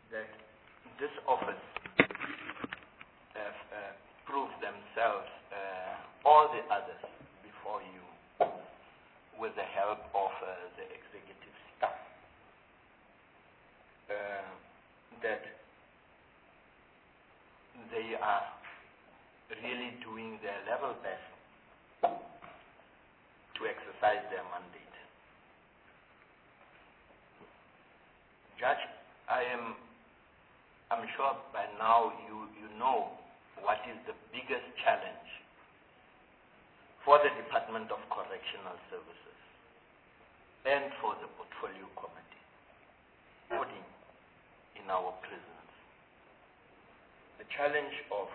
that this office have proved themselves, all the others before you, with the help of the executive staff, that they are really doing their level best to exercise their mandate. Judge, I'm sure by now you know what is the biggest challenge for the Department of Correctional Services and for the Portfolio Committee holding in our prisons. The challenge of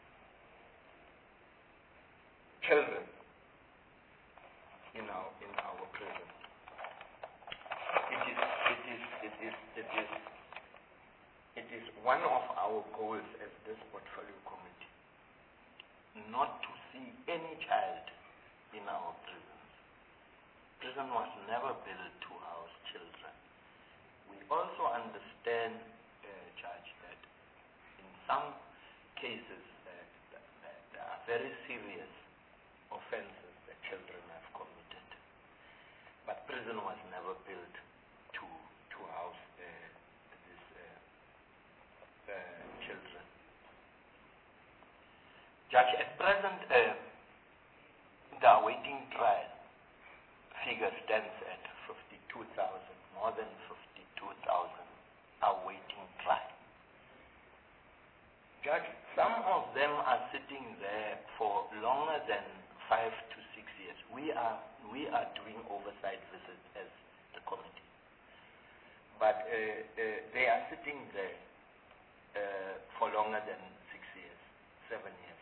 children in our prisons. It is one of our goals as this Portfolio Committee not to see any child in our prisons. Prison was never built to house children. We also understand, Judge, that in some cases there are very serious offenses that children have committed. But prison was never built to house these children. Judge, at present, the awaiting trial figure stands at 52,000, more than 52,000 awaiting trial. Judge, some of them are sitting there for longer than 5 to 6 years. We are doing oversight visits as the committee, but they are sitting there for longer than 6 years, 7 years.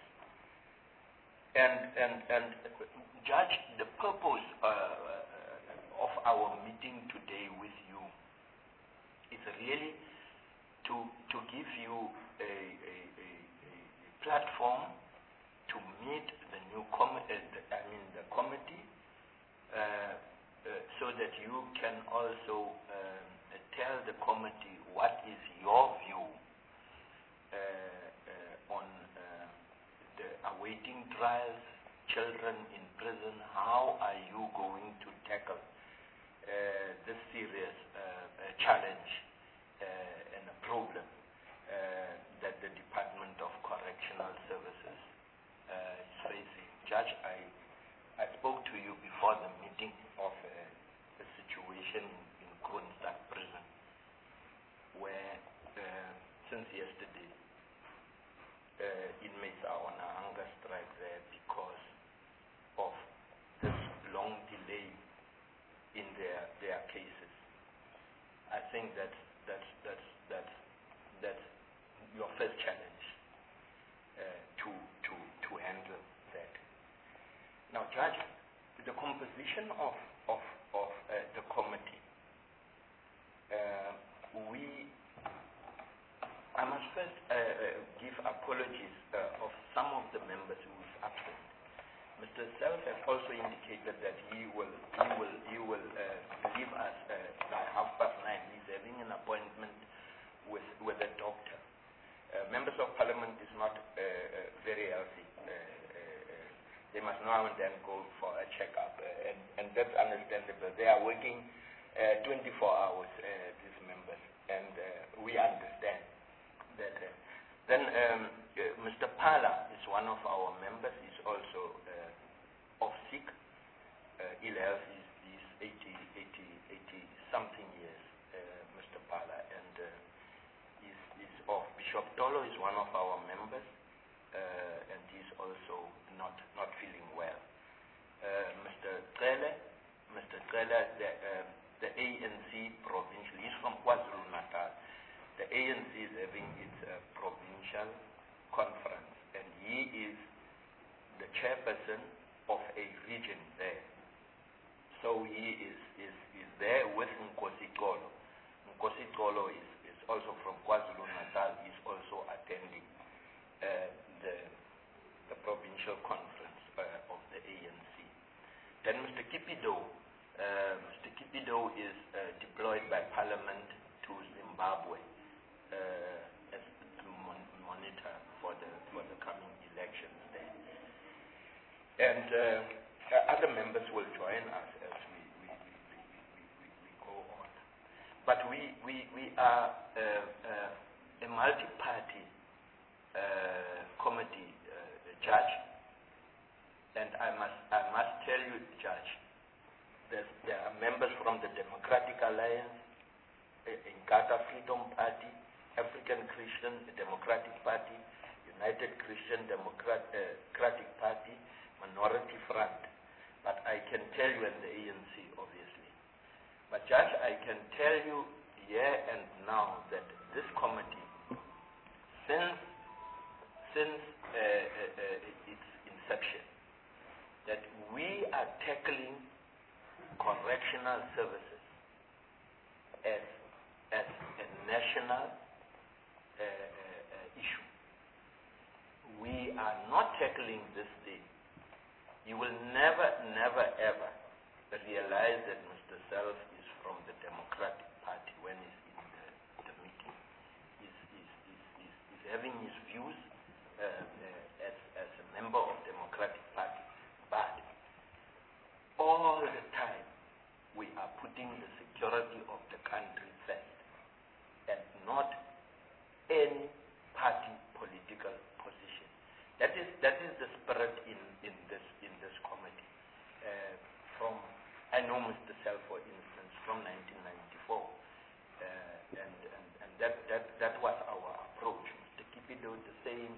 And Judge, the purpose of our meeting today with you is really to give you a platform to meet the new the committee, so that you can also tell the committee what is your view on the awaiting trials, children in prison. How are you going to tackle this serious challenge and a problem that the Department of Correctional Services is facing? Judge, I spoke to you before the meeting of the situation in Kroonstad prison, where since yesterday inmates are on a hunger strike there because of this long delay in their cases. I think that's your first challenge to handle that. Now, Judge, the composition of the committee, I must first give apologies of some of the members who is absent. Mr. Self has also indicated that he will leave us by 9:30. He's having an appointment with a doctor. Members of Parliament is not very healthy. They must now and then go for a checkup, and that's understandable. They are working 24 hours, these members, and we understand that. Then Mr. Pala is one of our members. He's also off sick. Ill health. He's 80 something years, Mr. Pala, and he's off. Bishop Tolo is one of our members, and he's also not feeling well. Mr. Trele, the ANC provincial, he's from KwaZulu-Natal. The ANC is having its provincial conference, and he is the chairperson of a region there. So he is there with Nkosi Tolo. Nkosi Tolo is also from KwaZulu-Natal. He's also attending the provincial conference of the ANC. Then Mr. Kipido is deployed by Parliament to Zimbabwe and other members will join us as we go on. But we are a multi-party committee, Judge, and I must tell you, Judge, there are members from the Democratic Alliance, Inkatha Freedom Party, African Christian Democratic Party, United Christian Democratic Party, Minority Front. But I can tell you, and the ANC, obviously. But Judge, I can tell you here and now that this committee, since its inception, that we are tackling correctional services as a national issue. We are not tackling this thing. You will never, ever realize that Mr. Self is from the Democratic Party when he's in the meeting. He's having his views as a member of Democratic Party, but all the time we are putting the security of the country first and not any party political position. That is the spirit in this committee. I know Mr. Self, for instance, from 1994, and that was our approach. Mr. Kipido, the same.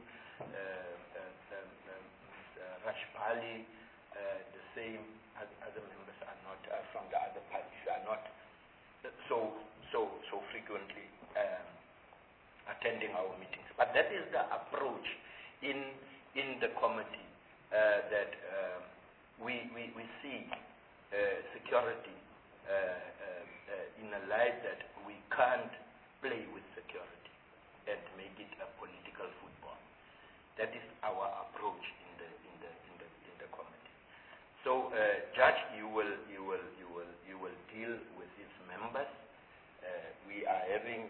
Mr. Rashbali, the same. Other members are not from the other parties are not so frequently attending our meetings. But that is the approach in the committee that we see security in a light that we can't play with security and make it a political football. That is our approach in the committee. So, Judge, you will deal with its members. We are having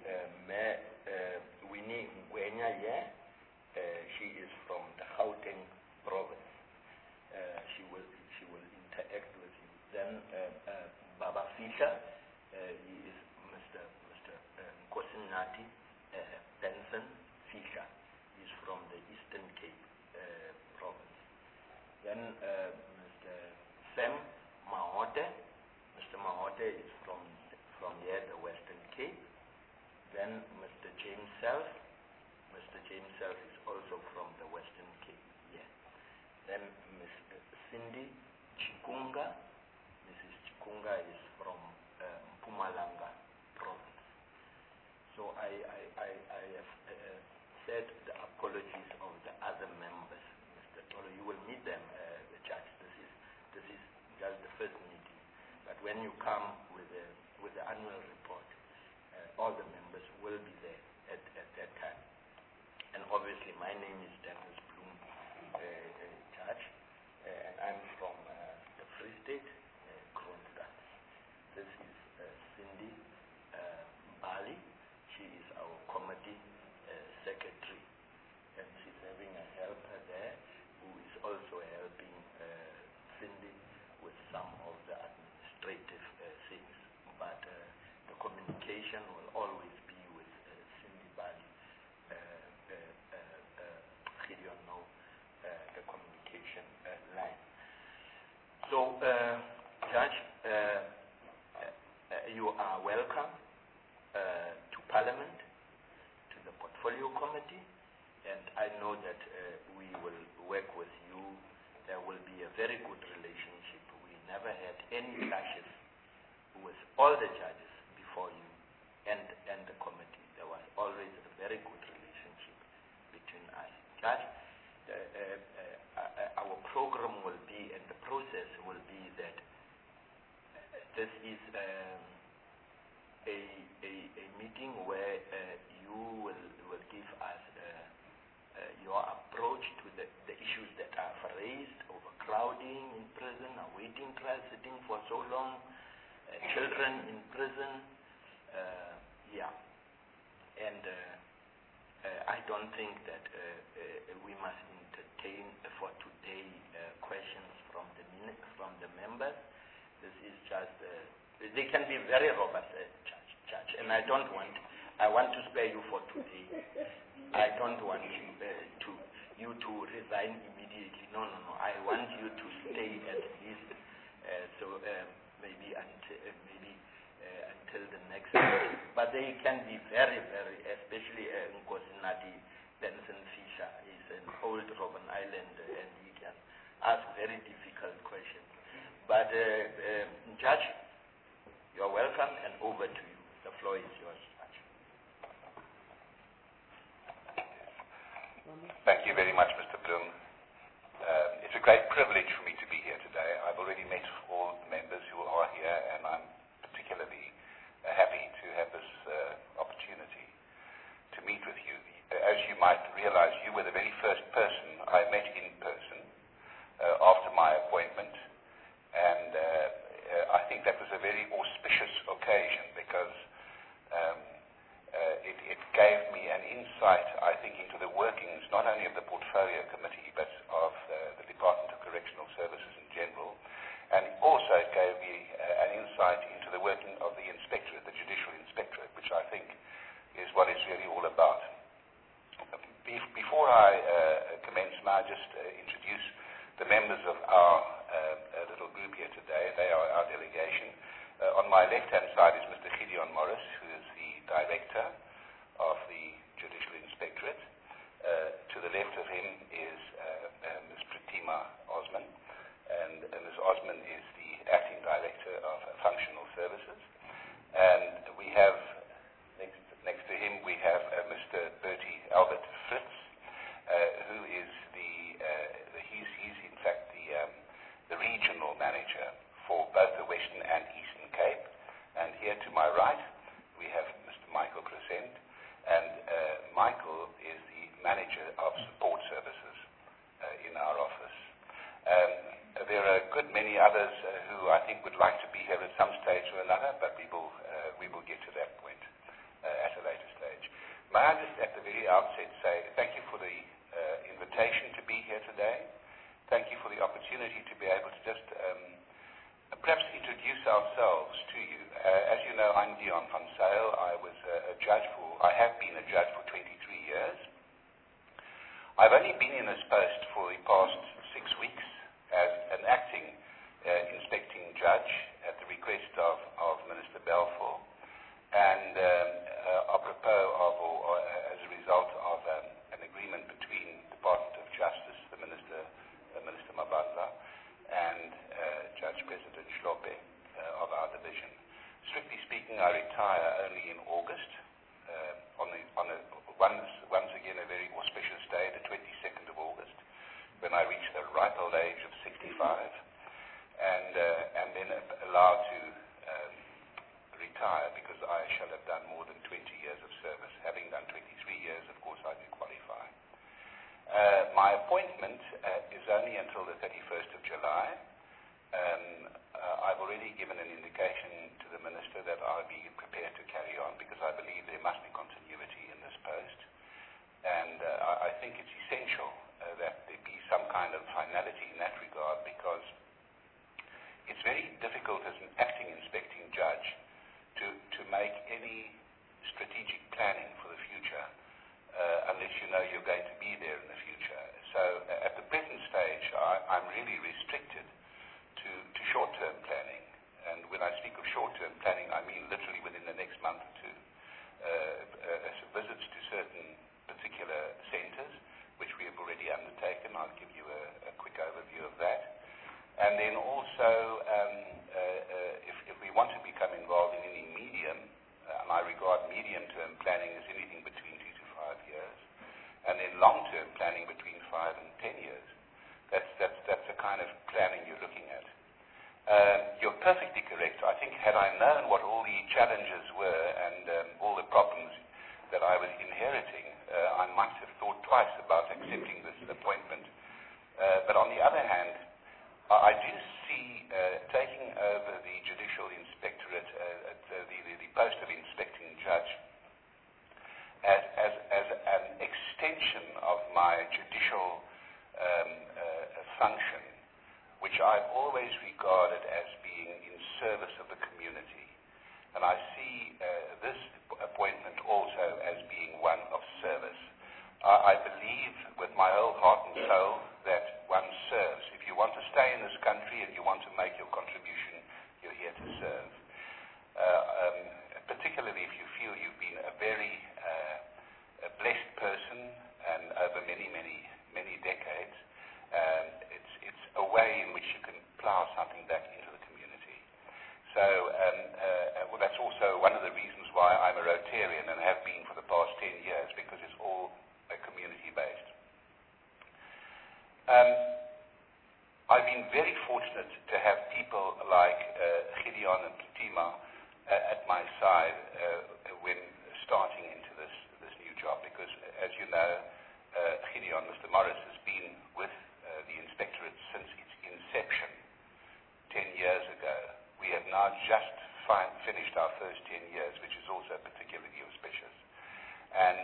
Winnie Ngwenya here. She is from the Gauteng province. She will interact with you. Then Baba Fisher, he is Mr. Nkosinati Benson Fisher. He is from the Eastern Cape province. Then Mr. Sam Mahote. Mr. Mahote is from here, the Western Cape. Then Mr. James Self. Mr. James Self is also from the Western Cape. Yeah. Then Ms. Cindy Chikunga. Mrs. Chikunga is from Mpumalanga province. So I have said the apologies of the other members. Mr. Tolo, you will meet them, the Judge. This is just the first meeting. But when you come with the annual report, all the members will be there at that time. And obviously, my name is Dennis Bloom, Judge, and I'm from the Free State, Kroonstad. This is Cindy Bali. She is our committee secretary, and she's having a helper there who is also helping Cindy with some of the administrative things. But the communication will always be with Cindy Bali. Gideon know the communication line. So, Judge, you are welcome to Parliament, to the Portfolio Committee, and I know that we will work with you. There will be a very good relationship. We never had any clashes with all the judges before you and the committee. There was always a very good relationship between us. Judge, our program will be, and the process will be that this is a meeting where you will give us your approach to the issues that are raised: overcrowding in prison, awaiting trial, sitting for so long, children in prison. And I don't think that we must entertain for today questions from the members. This is just, they can be very robust, Judge, and I want to spare you for today. I don't want you to resign immediately. No. I want you to stay at least, maybe until the next meeting. But they can be very, very, especially Nkosi Nadi Benson Fisher is an old Robben Islander, and he can ask very difficult questions. But Judge, you're welcome, and over to you. The floor is yours, Judge. Thank you very much, Mr. Bloom. It's a great privilege for me to be here today. I've already met all the members who are here, and I'm particularly happy to have this opportunity to meet with you. As you might realize, you were the very first person I met in person after my appointment, and I think that was a very auspicious occasion because it gave me an insight, I think, into the workings not only of the Portfolio Committee but of the Department of Correctional Services in general, and also it gave me an insight into the working of the Inspectorate, the Judicial Inspectorate, which I think is what it's really all about. Before I commence, may I just introduce the members of our little group here today. They are our delegation. On my left-hand side is Mr. Gideon Morris, who is the Director of the Judicial Inspectorate. To the left of him is Ms. Pratima Osman, and Ms. Osman is the Acting Director of Functional Services. And we have, next to him, we have Mr. Bertie Albert Fritz, who is he's in fact the regional manager for both the Western and Eastern Cape. And here to my right, we have Mr. Michael Crescent, and Michael is the manager of support services in our office. There are a good many others who I think would like to be here at some stage or another, but we will get to that point at a later stage. May I just at the very outset say thank you for the invitation to be here today. Thank you for the opportunity to be able to just perhaps introduce ourselves to you. As you know, I'm Dion van Zyl. I have been a judge for 23 years. I've only been in this post for the past 6 weeks as an acting inspecting judge at the request of Minister Balfour, and apropos of, or as a result of an agreement between the Department of Justice, Minister Mabandla, and Judge President Shlope of our division. Strictly speaking, I retire only in August, once again a very auspicious day, the 22nd of August, when I reach the ripe old age of 65, and then allowed to retire because I shall have done more than 20 years of service. Having done 23 years, of course, I do qualify. My appointment is only until the 31st of July. I've already given an indication to the Minister that I'll be prepared to carry on because I believe there must be continuity in this post. And I think it's essential that there be some kind of finality in that regard, because it's very difficult as an acting inspecting judge to make any strategic planning for the future unless you know you're going to be there in the future. So at the present stage, I'm really restricted to short-term planning. And when I speak of short-term planning, I mean literally within the next month or two. Visits to certain particular centres, which we have already undertaken. I'll give you a quick overview of that. And then also, if we want to become involved in any medium, and I regard medium-term planning as anything between 2 to 5 years, and then long-term planning between 5 and 10 years. That's the kind of planning you're looking at. You're perfectly correct. I think had I known what all the challenges were and all the problems that I was inheriting, I might have thought twice about accepting this appointment. But on the other hand, I do see taking over the Judicial Inspectorate, the post of inspecting judge, as an extension of my judicial at my side when starting into this new job, because as you know, Gideon, Mr. Morris, has been with the Inspectorate since its inception 10 years ago. We have now just finished our first 10 years, which is also particularly auspicious. And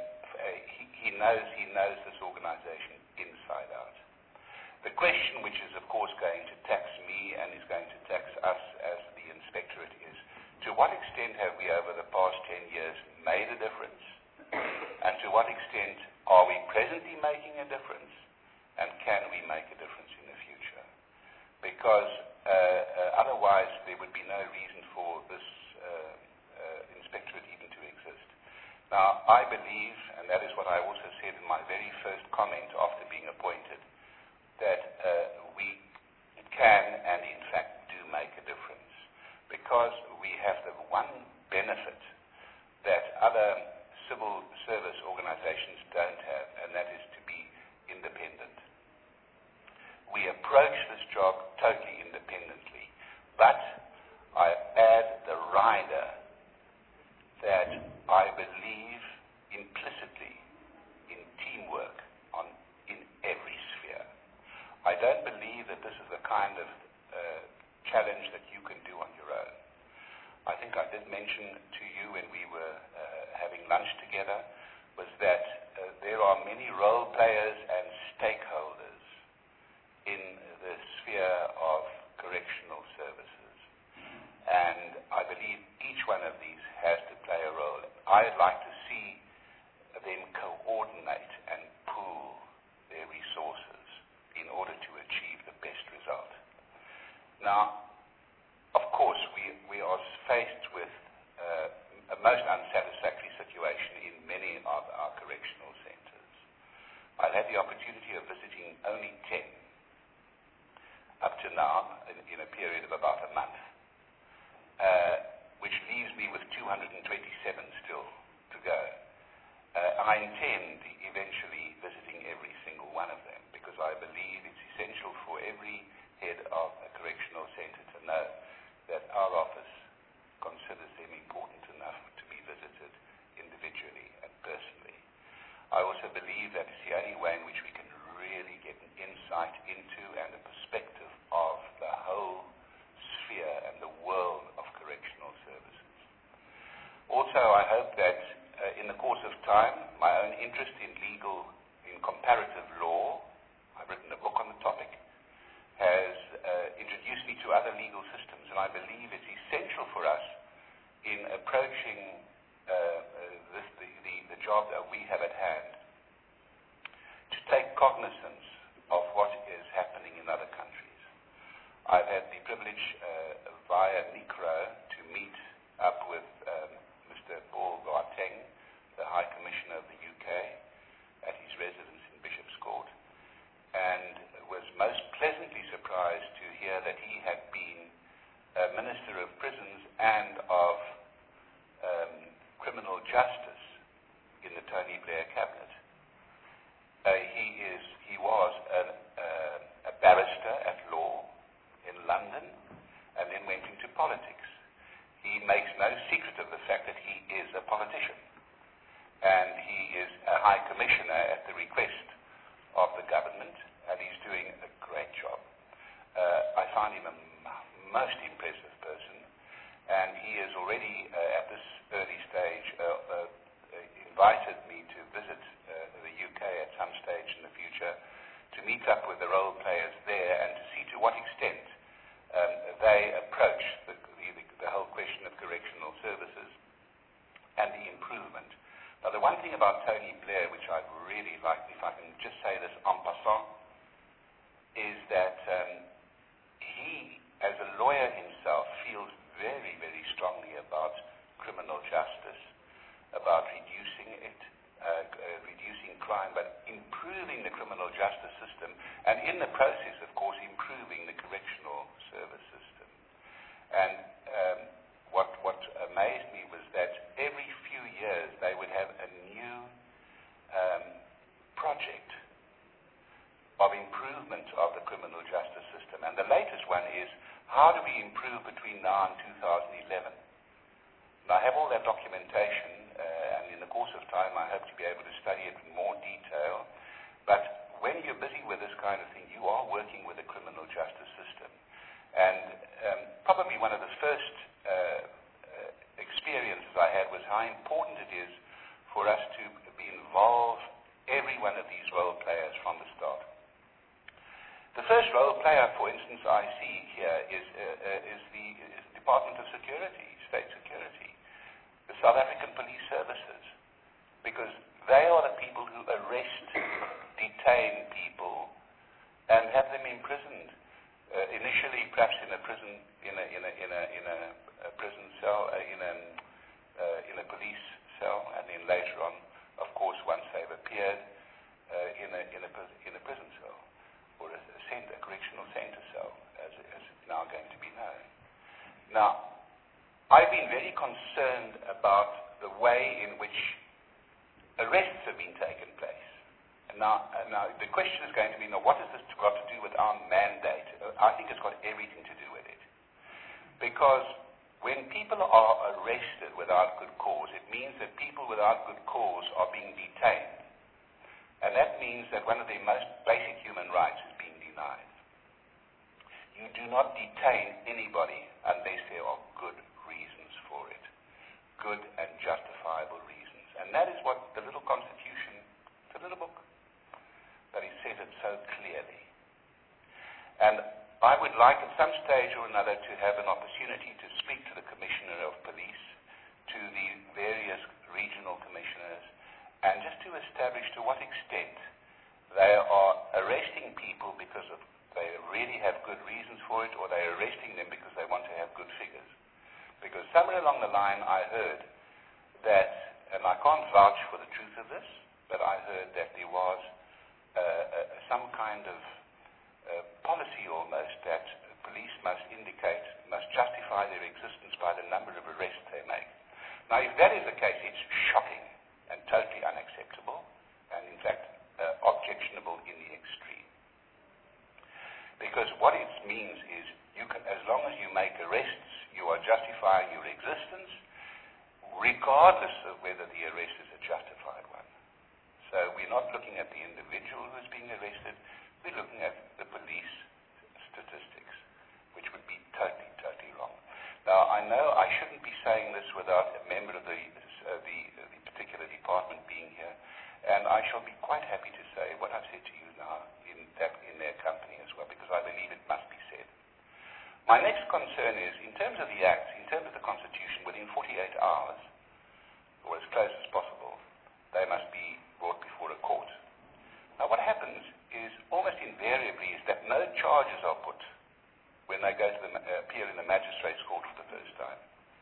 he knows this organization inside out. The question, which is of course going to tax me and is going to tax us as the Inspectorate, is to what extent have we over the past 10 years made a difference? And to what extent are we presently making a difference? And can we make a difference in the future? Because otherwise there would be no reason for this Inspectorate even to exist. Now, I believe, and that is what I also said in my very first comment after being appointed, that we can and in fact do make a difference, because we have the one benefit that other civil service organizations don't have, and that is to be independent. We approach this job totally independently, but I add the rider that I believe implicitly in teamwork in every sphere. I don't believe that this is the kind of challenge that you can do on your own. I think I did mention to you when we were having lunch together was that there are many role players and stakeholders in the sphere of correctional services. And I believe each one of these has to play a role. I'd like to see them coordinate and pool their resources in order to achieve the best result. Now, of course, we are faced with a most unsatisfactory situation in many of our correctional centers. I've had the opportunity of visiting only 10 up to now in a period of about a month, which leaves me with 227 still to go. I intend eventually visiting every single one of them, because I believe it's essential for every head of a correctional center to know that our office considers them important enough to be visited individually and personally. I also believe that it's the only way in which we can really get an insight into and a perspective of the whole sphere and the world of correctional services. Also, I hope that in the course of time, my own interest in comparative law, I've written a book on the topic, has introduced me to other legal systems, and I believe it's essential for us in approaching the job that we have at hand to take cognizance of what is happening in other countries. I've had the privilege via NICRO to meet up with Mr. Paul Garteng, the High Commissioner of the UK, at his residence in Bishop's Court, and was most pleasantly surprised to hear that he had been Minister of Prisons and of Criminal Justice in the Tony Blair cabinet. He was a barrister at law in London and then went into politics. He makes no secret of the fact that he is a politician, and he is a High Commissioner at the request of the government, and he's doing a great job. I find him a most impressive person, and he has already, at this early stage, invited me to visit the UK at some stage in the future to meet up with the role players there and to see to what extent they approach the whole question of correctional services and the improvement. Now, the one thing about Tony Blair, which I'd really like, if I can just say this en passant, is that he, as a lawyer himself, feels very, very strongly about criminal justice, about reducing it, reducing crime, but improving the criminal justice system, and in the process, of course, improving the correctional service system. And what amazed me was that every few years they would have a new project of improvement of the criminal justice system. And the latest one is, how do we improve how important it is for us to involve every one of these role players from the start. The first role player, for instance, I see here is the Department of Security, State Security, the South African Police Services, because they are the people who arrest, detain people, and have them imprisoned. Initially, perhaps in a prison, in a prison cell, in a police cell, and then later on, of course, once they've appeared, in a prison cell, or a correctional center cell, as it's now going to be known. Now, I've been very concerned about the way in which arrests have been taken place. And now the question is going to be, what has this got to do with our mandate? I think it's got everything to do with it. Because when people are arrested without good cause, it means that people without good cause are being detained. And that means that one of their most basic human rights is being denied. You do not detain anybody unless there are good reasons for it. Good and justifiable reasons. And that is what the little Constitution, it's a little book, but it says it so clearly. And I would like at some stage or another to have an opportunity to speak to the Commissioner of Police, to the various regional commissioners, and just to establish to what extent they are arresting people because they really have good reasons for it, or they're arresting them because they want to have good figures. Because somewhere along the line I heard that, and I can't vouch for the truth of this, but I heard that there was some kind of policy almost that police must justify their existence by the number of arrests they make. Now, if that is the case, it's shocking and totally unacceptable, and in fact, objectionable in the extreme. Because what it means is, as long as you make arrests, you are justifying your existence, regardless of whether the arrest is a justified one. So we're not looking at the individual who's being arrested, we're looking at the police statistics, which would be totally, totally wrong. Now, I know I shouldn't be saying this without a member of the particular department being here, and I shall be quite happy to say what I've said to you now in their company as well, because I believe it must be said. My next concern is, in terms of the Act, in terms of the Constitution, within 48 hours, or as close as possible, they must be brought before a court. Now, what happens is, almost invariably, is that no charges are put when they go to appear in the magistrate's court for the first time.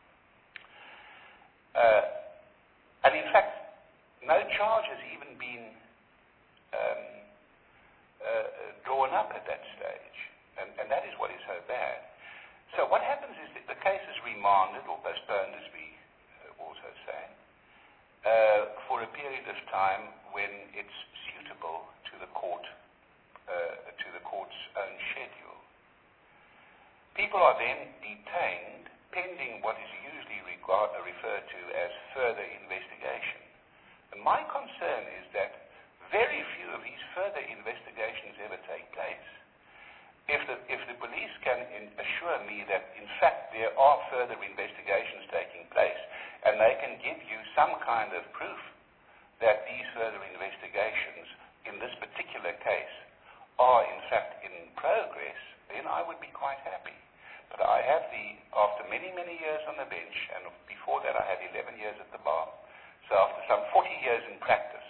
And in fact, no charge has even been drawn up at that stage. And that is what is so bad. So what happens is that the case is remanded or postponed, as we also say, for a period of time when it's suitable to the court's own schedule. People are then detained pending what is usually referred to as further investigation. And my concern is that very few of these further investigations ever take place. If the police can assure me that, in fact, there are further investigations taking place, and they can give you some kind of proof that these further investigations, in this particular case, are in fact in progress, then I would be quite happy. But I have after many, many years on the bench, and before that I had 11 years at the bar, so after some 40 years in practice,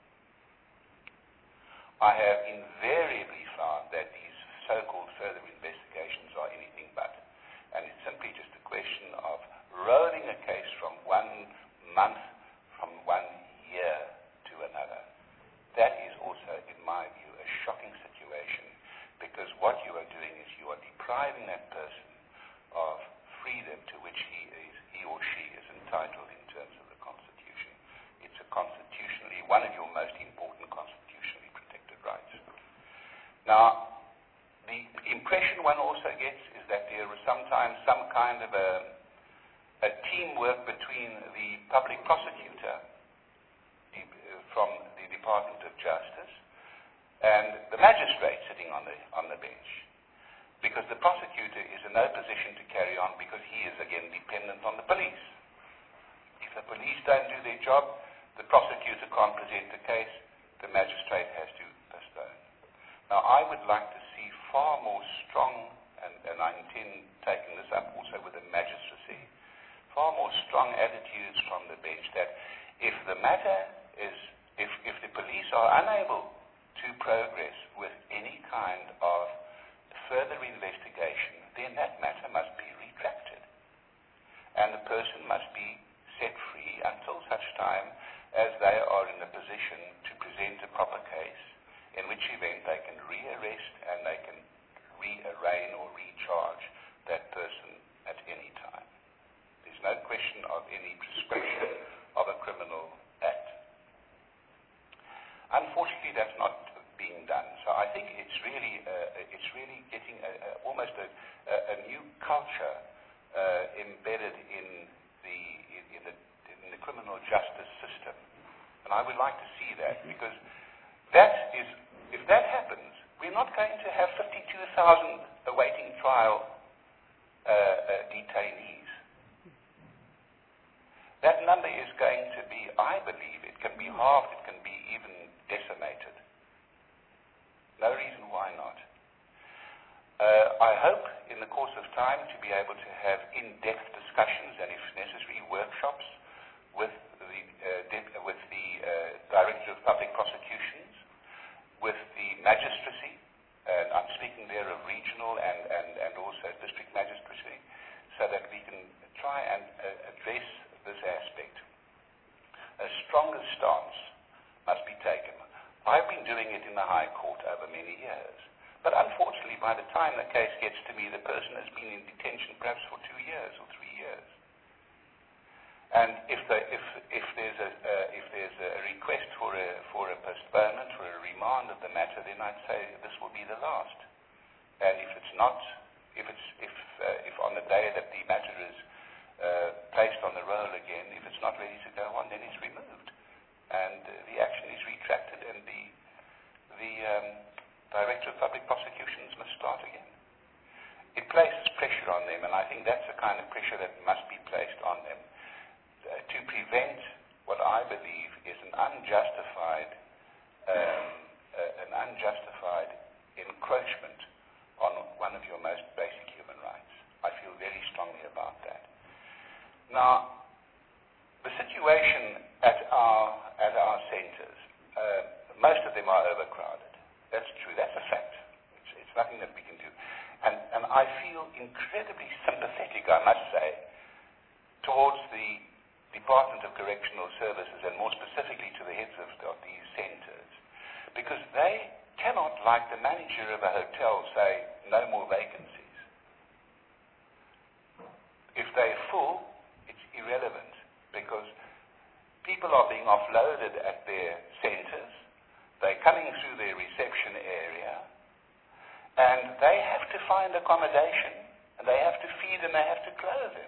I have invariably found that these so-called further investigations are anything but. And it's simply just a question of rolling a case from 1 month, from 1 year to another. That is also, in my view, a shocking situation, because what you are doing is you are depriving that person of freedom to which he or she is entitled in terms of the Constitution. It's one of your most important constitutionally protected rights. Now, the impression one also gets is that there is sometimes some kind of a teamwork between the public prosecutor from the Department of Justice and the magistrate sitting on the bench, because the prosecutor is in no position to carry on because he is again dependent on the police. If the the police don't do their job, the prosecutor can't present the case, the magistrate has to postpone. Now, I would like to see far more strong, and I intend taking this up also with the magistracy, far more strong attitudes from the bench that if the matter is, if the police are unable to progress with any kind of further investigation, then that matter must be retracted. And the person must be set free until such time as they are in a position to present a proper case, in which event they can rearrest and they can rearraign or recharge that person at any time. There's no question of any prescription of a criminal act. Unfortunately, that's not being done. So I think it's really getting almost a new culture embedded in the criminal justice system. And I would like to see that, because that is, if that happens, we're not going to have 52,000 awaiting trial detainees. That number is going to be, I believe, it can be halved, it can be even decimated. No reason why not. I hope in the course of time to be able to have in-depth discussions and, if necessary, workshops with the Director of Public Prosecutions, with the magistracy, and I'm speaking there of regional and also district magistracy, so that we can try and address this aspect. A stronger stance must be taken. I've been doing it in the High Court over many years. But unfortunately, by the time the case gets to me, the person has been in detention perhaps for 2 years or 3 years. And if there's a request for a postponement, for a remand of the matter, then I'd say this will be the last. And if it's not, if on the day that the matter is placed on the roll again, if it's not ready to go on, then it's removed, and the action is retracted, and the Director of Public Prosecutions must start again. It places pressure on them, and I think that's the kind of pressure that must be placed on them to prevent what I believe is an unjustified encroachment on one of your most basic human rights. I feel very strongly about that. Now, the situation at our centres, most of them are overcrowded. That's true. That's a fact. It's nothing that we can do. And I feel incredibly sympathetic, I must say, towards the Department of Correctional Services, and more specifically to the heads of these centres, because they cannot, like the manager of a hotel, say, no more vacancies. If they're full, it's irrelevant, because people are being offloaded at their centres, they're coming through their reception area, and they have to find accommodation, and they have to feed and they have to clothe them.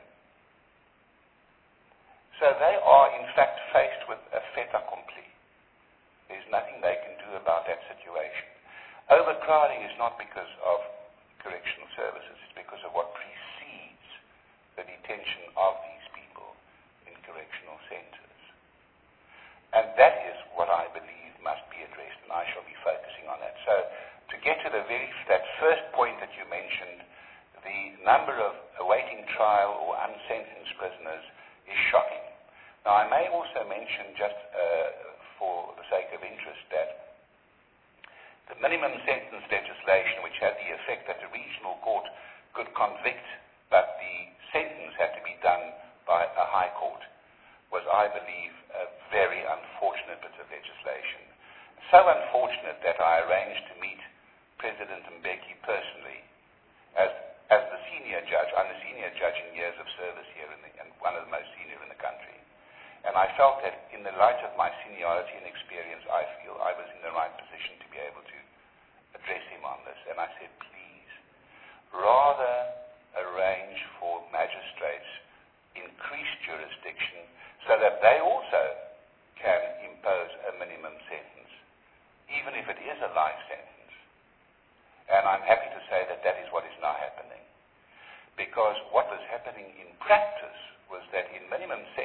So they are, in fact, faced with a fait accompli. There's nothing they can do about that situation. Overcrowding is not because of correctional services, it's because of what precedes the detention of these people in correctional centres. And that is what I believe must be addressed, and I shall be focusing on that. So, to get to that first point that you mentioned, the number of awaiting trial or unsentenced prisoners is shocking. Now, I may also mention, just for the sake of interest, that the minimum sentence legislation, which had the effect that the regional court could convict, but the sentence had to be done by a high court, was, I believe, a very unfortunate bit of legislation. So unfortunate that I arranged to meet President Mbeki personally as the senior judge. I'm the senior judge in years of service here, and one of the most senior in the country. And I felt that in the light of my seniority and experience, I feel I was in the right position to be able to address him on this. And I said, please, rather arrange for magistrates increased jurisdiction so that they also can impose a minimum sentence, even if it is a life sentence. And I'm happy to say that that is what is now happening. Because what was happening in practice was that in minimum sentence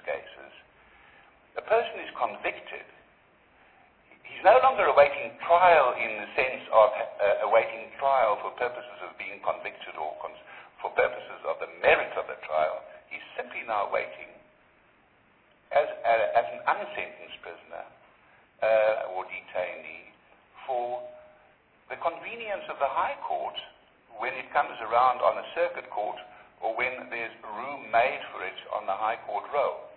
cases, a person is convicted. He's no longer awaiting trial in the sense of awaiting trial for purposes of being convicted or for purposes of the merit of the trial. He's simply now waiting as an unsentenced prisoner or detainee for the convenience of the High Court when it comes around on the Circuit Court or when there's room made for it on the High Court roll.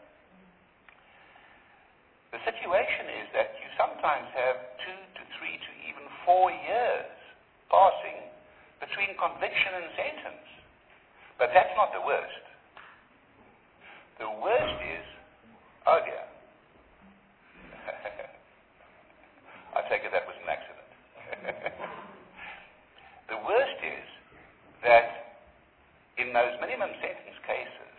The situation is that you sometimes have 2 to 3 to even 4 years passing between conviction and sentence. But that's not the worst. The worst is, oh dear. I take it that was an accident. The worst is that in those minimum sentence cases,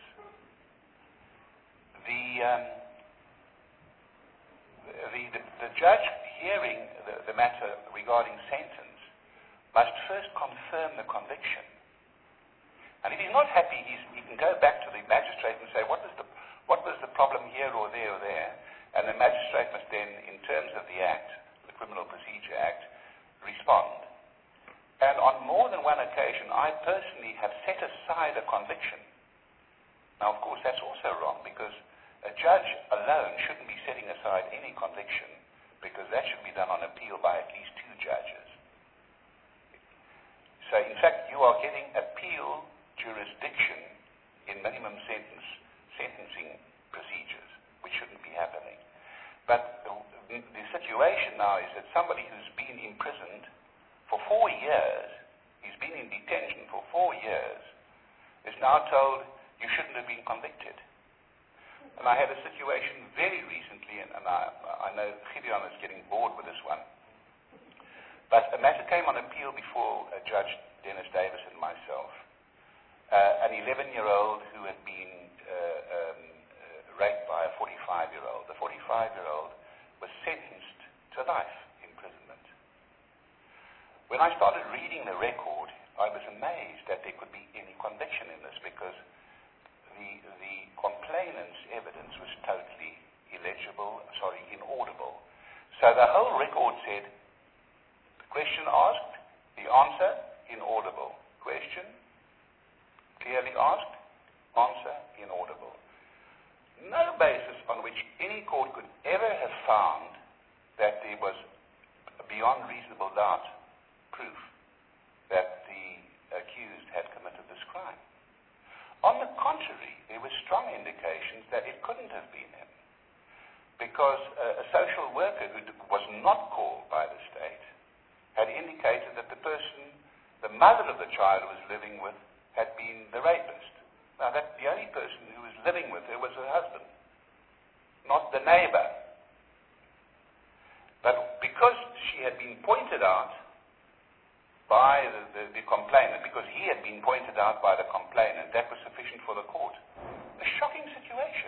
the judge hearing the matter regarding sentence must first confirm the conviction. And if he's not happy, he can go back to the magistrate and say, what was the problem here or there or there? And the magistrate must then, in terms of the Act, the Criminal Procedure Act, respond. And on more than one occasion, I personally have set aside a conviction. Now, of course, that's also wrong, because a judge alone shouldn't be setting aside any conviction, because that should be done on appeal by at least 2 judges. So, in fact, you are getting appeal jurisdiction in minimum sentencing procedures, which shouldn't be happening. But the situation now is that somebody who's been imprisoned for 4 years, he's been in detention for 4 years, is now told, you shouldn't have been convicted. And I had a situation very recently, and I know Gideon is getting bored with this one, but a matter came on appeal before Judge Dennis Davis and myself. An 11-year-old who had been raped by a 45-year-old. The 45-year-old was sentenced to life imprisonment. When I started reading the record, I was amazed that there could be any conviction in this, because the complainant's evidence was totally inaudible. So the whole record said, the question asked, the answer, inaudible. Question, clearly asked, answer, inaudible. No basis on which any court could ever have found that there was, beyond reasonable doubt, proof that the accused had committed this crime. On the contrary, there were strong indications that it couldn't have been him, because a social worker who was not called by the state had indicated that the person, the mother of the child who was living with, had been the rapist. Now, that the only person who was living with her was her husband, not the neighbor. But because she had been pointed out by the complainant, because he had been pointed out by the complainant, that was sufficient for the court. A shocking situation.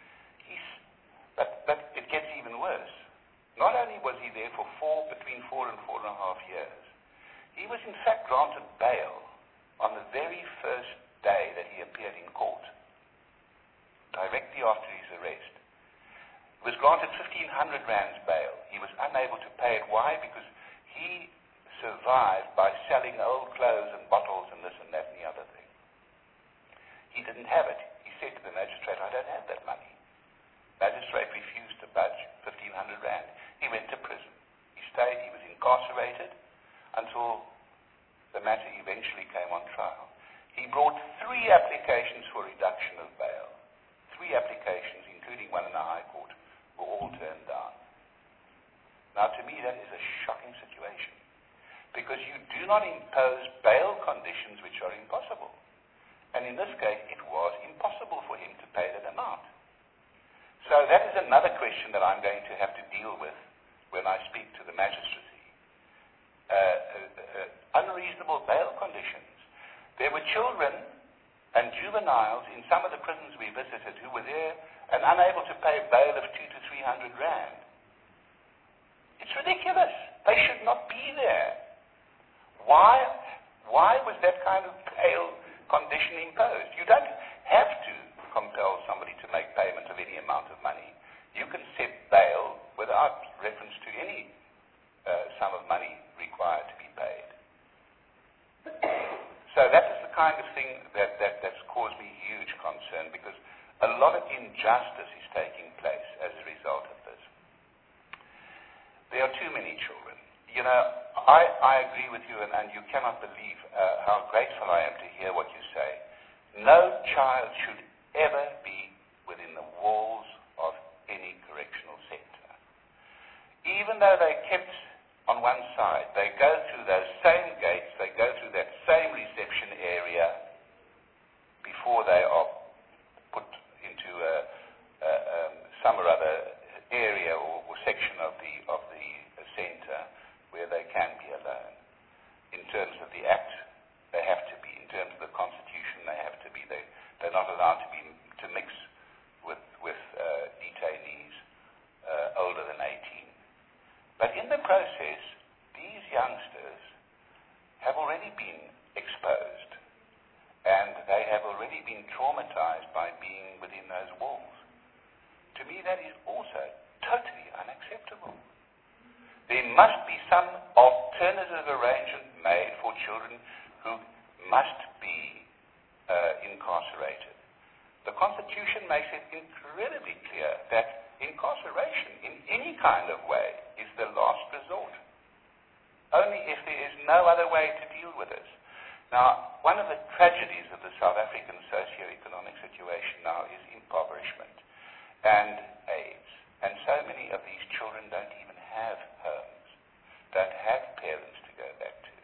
But it gets even worse. Not only was he there for between 4 and 4.5 years, he was in fact granted bail on the very first day that he appeared in court, directly after his arrest. He was granted 1,500 rands bail. He was unable to pay it. Why? Because he survived by selling old clothes and bottles and this and that and the other thing. He didn't have it. He said to the magistrate, I don't have that money. Magistrate refused to budge 1,500 rand. He went to prison. He stayed. He was incarcerated until the matter eventually came on trial. He brought 3 applications for reduction of bail. 3 applications, including one in the High Court, were all turned down. Now, to me, that is a shocking situation, because you do not impose bail conditions which are impossible. And in this case, it was impossible for him to pay that amount. So that is another question that I'm going to have to deal with when I speak to the magistracy. Unreasonable bail conditions. There were children and juveniles in some of the prisons we visited who were there and unable to pay bail of 200 to 300 rand. It's ridiculous. They should not be there. Why was that kind of bail condition imposed? You don't have to compel somebody to make payment of any you can set bail without reference to any sum of money required to be paid. So that is the kind of thing that's caused me huge concern, because a lot of injustice is taking place as a result of this. There are too many children. I agree with you, and you cannot believe how grateful I am to hear what you say. No child should ever be within the walls of any correctional center. Even though they're kept on one side, they go through those same gates, they go through that same reception area before they are put into some or other area or section of the center where they can be alone. In terms of the Act, they have to be. In terms of the Constitution, they have to be. They're not allowed to mix with detainees older than 18. But in the process, these youngsters have already been exposed, and they have already been traumatized by being within those walls. To me, that is also totally unacceptable. There must be some alternative arrangement made for children who must be incarcerated. The Constitution makes it incredibly clear that incarceration in any kind of way is the last resort, only if there is no other way to deal with this. Now, one of the tragedies of the South African socio-economic situation now is impoverishment and AIDS. And so many of these children don't even have homes, don't have parents to go back to.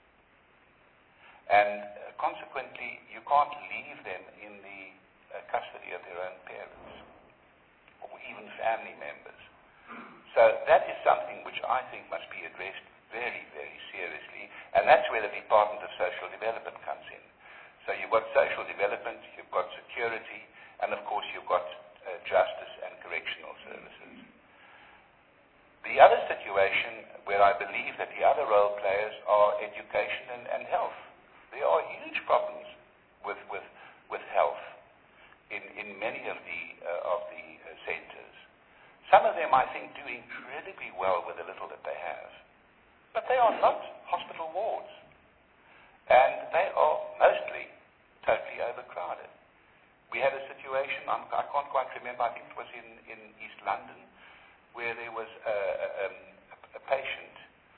And consequently, you can't leave them in the custody of their own parents or even family members. So that is something which I think must be addressed very, very seriously, and that's where the Department of Social Development comes in. So you've got social development, you've got security, and of course you've got justice and correctional services. The other situation where I believe that the other role players are education and health. There are huge problems with health in many of the centers. Some of them, I think, do incredibly well with the little that they have. But they are not hospital wards. And they are mostly totally overcrowded. We had a situation, I can't quite remember, I think it was in East London, where there was a patient,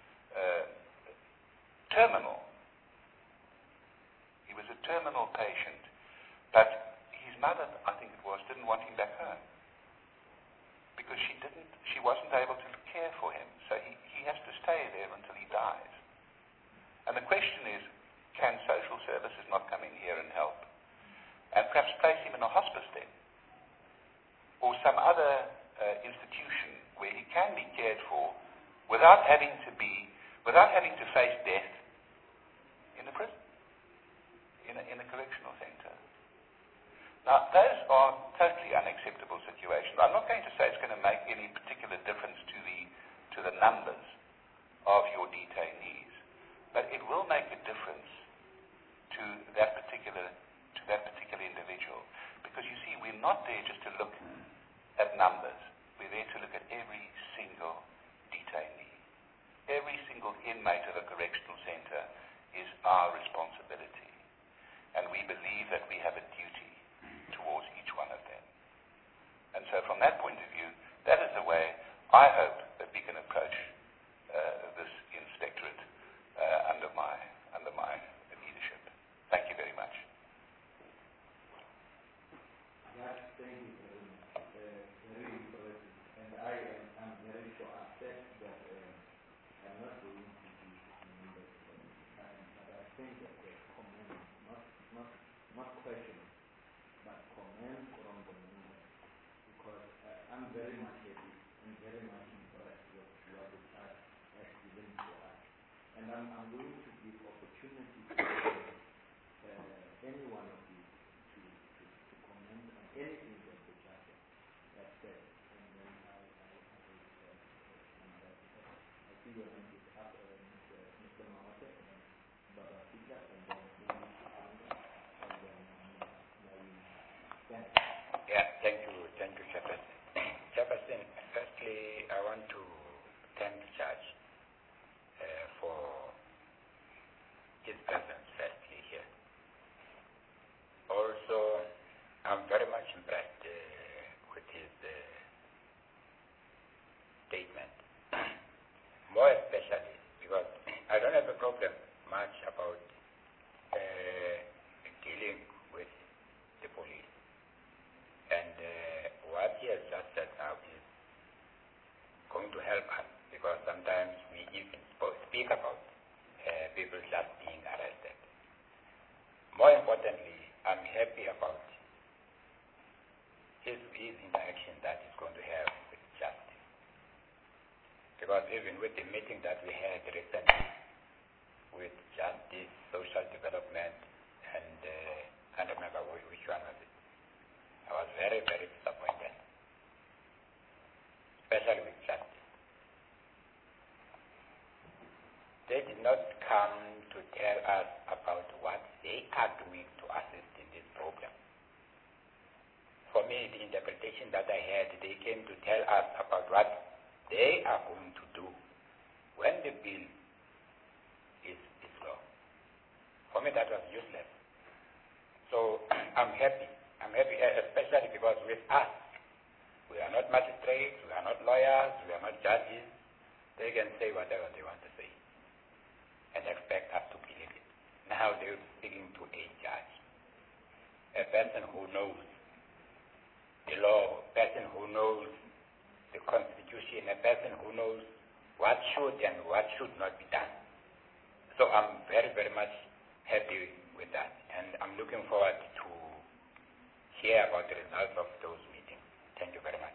terminal. He was a terminal patient, but his mother, I think it was, didn't want him back home because she wasn't able to care for him. So he has to stay there until he dies. And the question is, can social services not come in here and help? And perhaps place him in a hospice then, or some other institution where he can be cared for without having to face death in a prison, in a correctional center. Now, those are totally unacceptable situations. I'm not going to say it's going to make any particular difference to the numbers of your detainees, but it will make a difference to that particular individual. Because you see, we're not there just to look at numbers. We're there to look at every single detainee. Every single inmate of a correctional center is our responsibility. And we believe that we have a duty towards each one of them. And so from that point of view, that is the way I hope that we can approach this inspectorate under my leadership. Thank you very much. Thank you very much. Very impressive. And I am very sure upset that I'm not going to be remembered for this time, but I think that the comment, not question, but comment from the members, because I'm very much happy and very much impressed with what the church has given to us. And I'm going to give opportunity to any one of you to comment on anything that the church has said. And then I see your hand is up, Mr. Mawate and Baba Peter, and then and then Yeah, thank you, Chairperson. has just said now is going to help us, because sometimes we even speak about people just being arrested. More importantly, I'm happy about his interaction that he's going to have with justice. Because even with the meeting that we had recently with justice, social development, and I can't remember which one was it. I was very, very disappointed, especially with justice. They did not come to tell us about what they are doing to assist in this program. For me, the interpretation that I had, they came to tell us about what they are going to do when the bill is law. For me, that was useless. So I'm happy. I'm happy, especially because with us, we are not magistrates, we are not lawyers, we are not judges. They can say whatever they want to say and expect us to believe it. Now they're speaking to a judge, a person who knows the law, a person who knows the Constitution, a person who knows what should and what should not be done. So I'm very, very much happy with that, and I'm looking forward to hear about the results of those meetings. Thank you very much.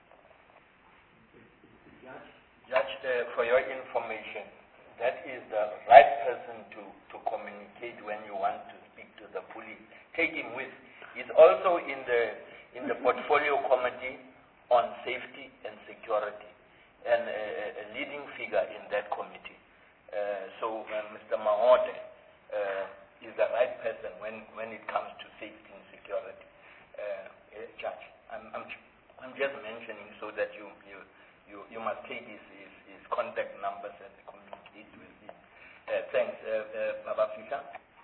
Judge, for your information, that is the right person to communicate when you want to speak to the police. Take him with. He's also in the portfolio committee on safety and security, and a leading figure in that committee. So Mr. Mahode is the right person when it comes to safety and security. Judge, I'm just mentioning so that you must take his contact numbers and communicate with him. Thanks, Baba Fisher.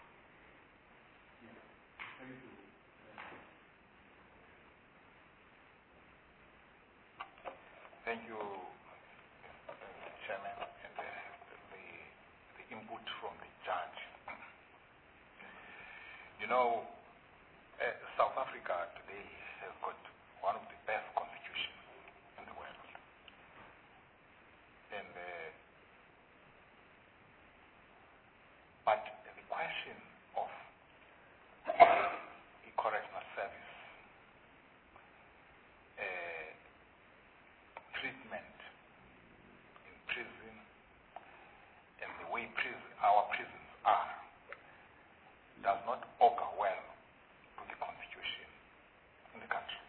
Thank you, Chairman, and the input from the judge. You know, South Africa today has got one of the best constitutions in the world. And but the question of the correctional service treatment in prison and the way our prisons are does not augur well to the constitution in the country.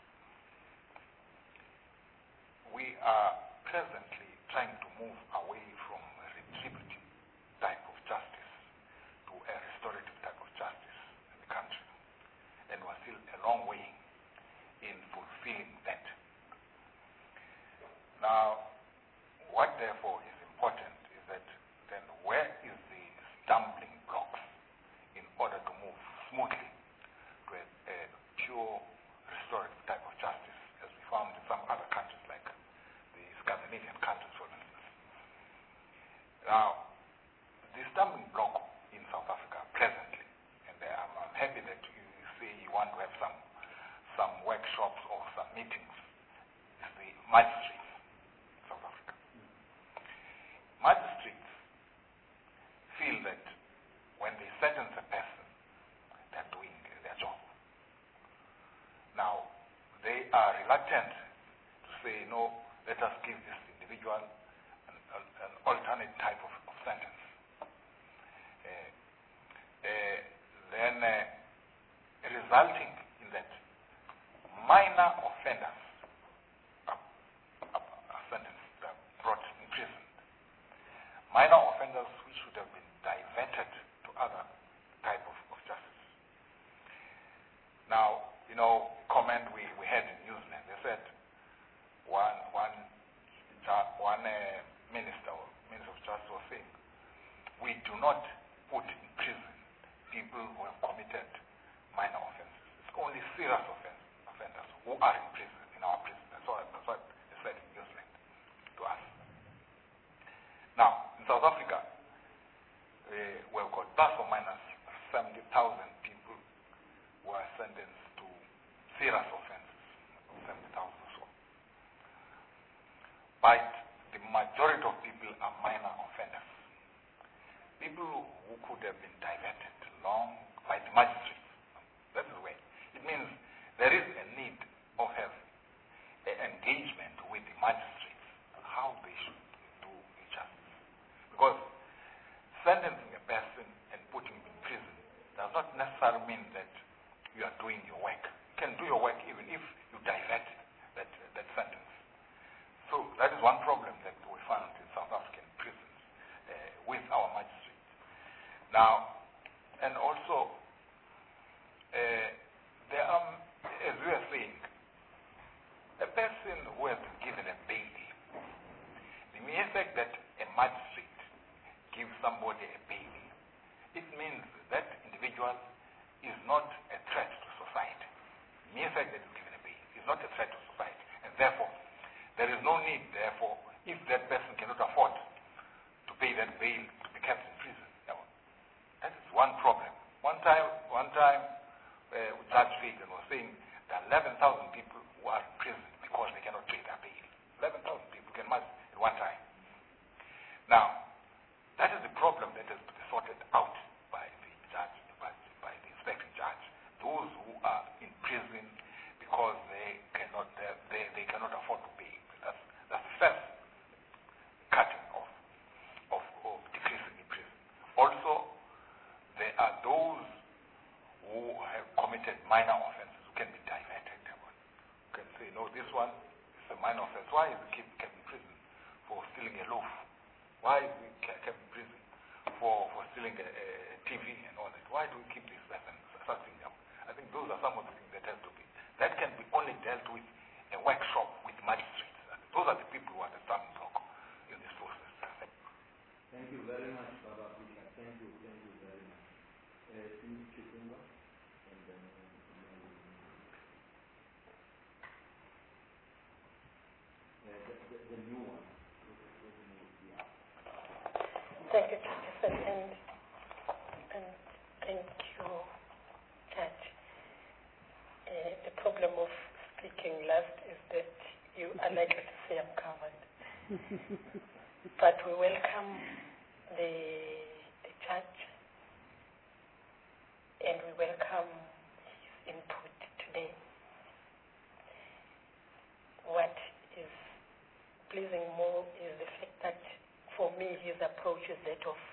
We are presently trying to move away from a retributive type of justice to a restorative type of justice in the country. And we're still a long way in fulfilling that. Now, what therefore is important is that then where is the stumbling blocks in order to move smoothly to a pure restorative type of justice, as we found in some other countries like the Scandinavian countries, for instance. Now, the stumbling block in South Africa presently, and I'm happy that you say you want to have some workshops or some meetings, is the magistrates. Magistrates feel that when they sentence a person, they're doing their job. Now, they are reluctant to say, no, let us give this individual an alternate type of sentence. Then resulting in that minor offenders are sentenced, brought in prison. Minor offenders which should have been diverted to other type of justice. Now, you know, comment we had in New Zealand, they said one minister of justice was saying, we do not put in prison people who have committed minor offenses. It's only serious offenders who are in prison, in our prison. That's what they said in New Zealand to us. Now, in South Africa, we've got plus or minus 70,000 people who are sentenced to serious offenses, 70,000 or so. but the majority of people are minor offenders. People who could have been diverted long by the magistrates. That is the way. It means there is a need of having engagement with the magistrates, how they should do justice. Because sentencing a person and putting him in prison does not necessarily mean that you are doing your work. You can do your work even if you divert that sentence. So that is one problem that we found in South African prisons with our magistrates. Now, and also, there are, as we are saying, a person who has been given a bail, the mere fact that a magistrate gives somebody a bail, it means that individual is not a threat to society. The mere fact that he's given a bail is not a threat to society. And therefore, there is no need, therefore, if that person cannot afford to pay that bail to be kept in prison. Now, that is one problem. One time, Judge Fagan was saying that 11,000 people who are in prison because they cannot pay their bail. 11,000 people can march at one time. Now, that is the problem that has to be sorted out by the judge, by the inspecting judge. Those who are in prison because they cannot afford to pay. That's the first cutting of decreasing in prison. Also, there are those who have committed minor offenses who can be diverted. You can say, no, this one is a minor offense. Why is he kept in prison for stealing a loaf? Why is he kept in prison for stealing a TV and all that? Why do we keep this person such thing up? I think those are some of the things that have to be. That can be only dealt with a workshop with magistrates. Those are the people who are the stumbling block in this process. Thank you very much, Baba Peter. Thank you very much. Chikunga, and then the new one. Thank you, Jefferson, and thank you, Judge. The problem of speaking last is that you are likely to say I'm covered. But we welcome the judge, and we welcome his input today. What is pleasing more is the fact that for me his approach is that of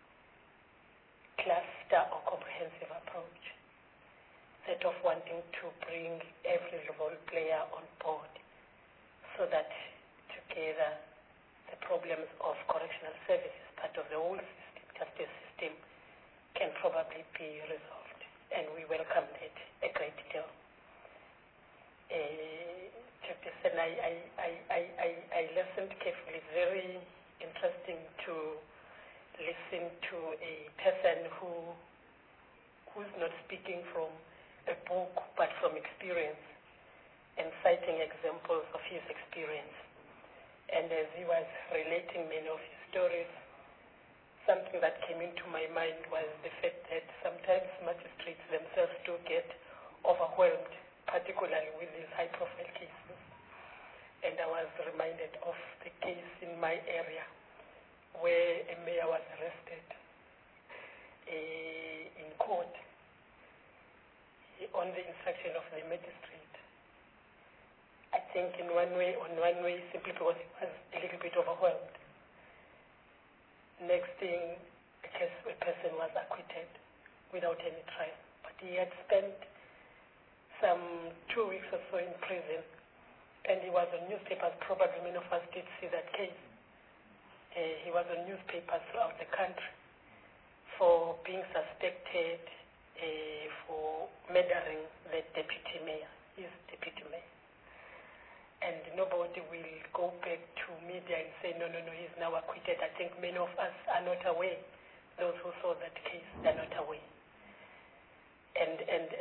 cluster or comprehensive approach, that of wanting to bring every role player on board so that together the problems of correctional services, part of the whole system, justice system, can probably be resolved. And we welcome it a great deal. Jefferson, I listened carefully. It's very interesting to listen to a person who's not speaking from a book but from experience and citing examples of his experience. And as he was relating many of his stories, something that came into my mind was the fact that sometimes magistrates themselves do get overwhelmed, particularly with these high-profile cases. And I was reminded of the case in my area where a mayor was arrested in court on the instruction of the magistrate. I think on one way, simply because he was a little bit overwhelmed. Next thing, a person was acquitted without any trial. But he had spent some 2 weeks or so in prison, and he was on newspapers. Probably many of us did see that case. He was on newspapers throughout the country for being suspected for murdering the deputy mayor, his deputy mayor. And nobody will go back to media and say, no, he's now acquitted. I think many of us are not aware. Those who saw that case, they're not aware. And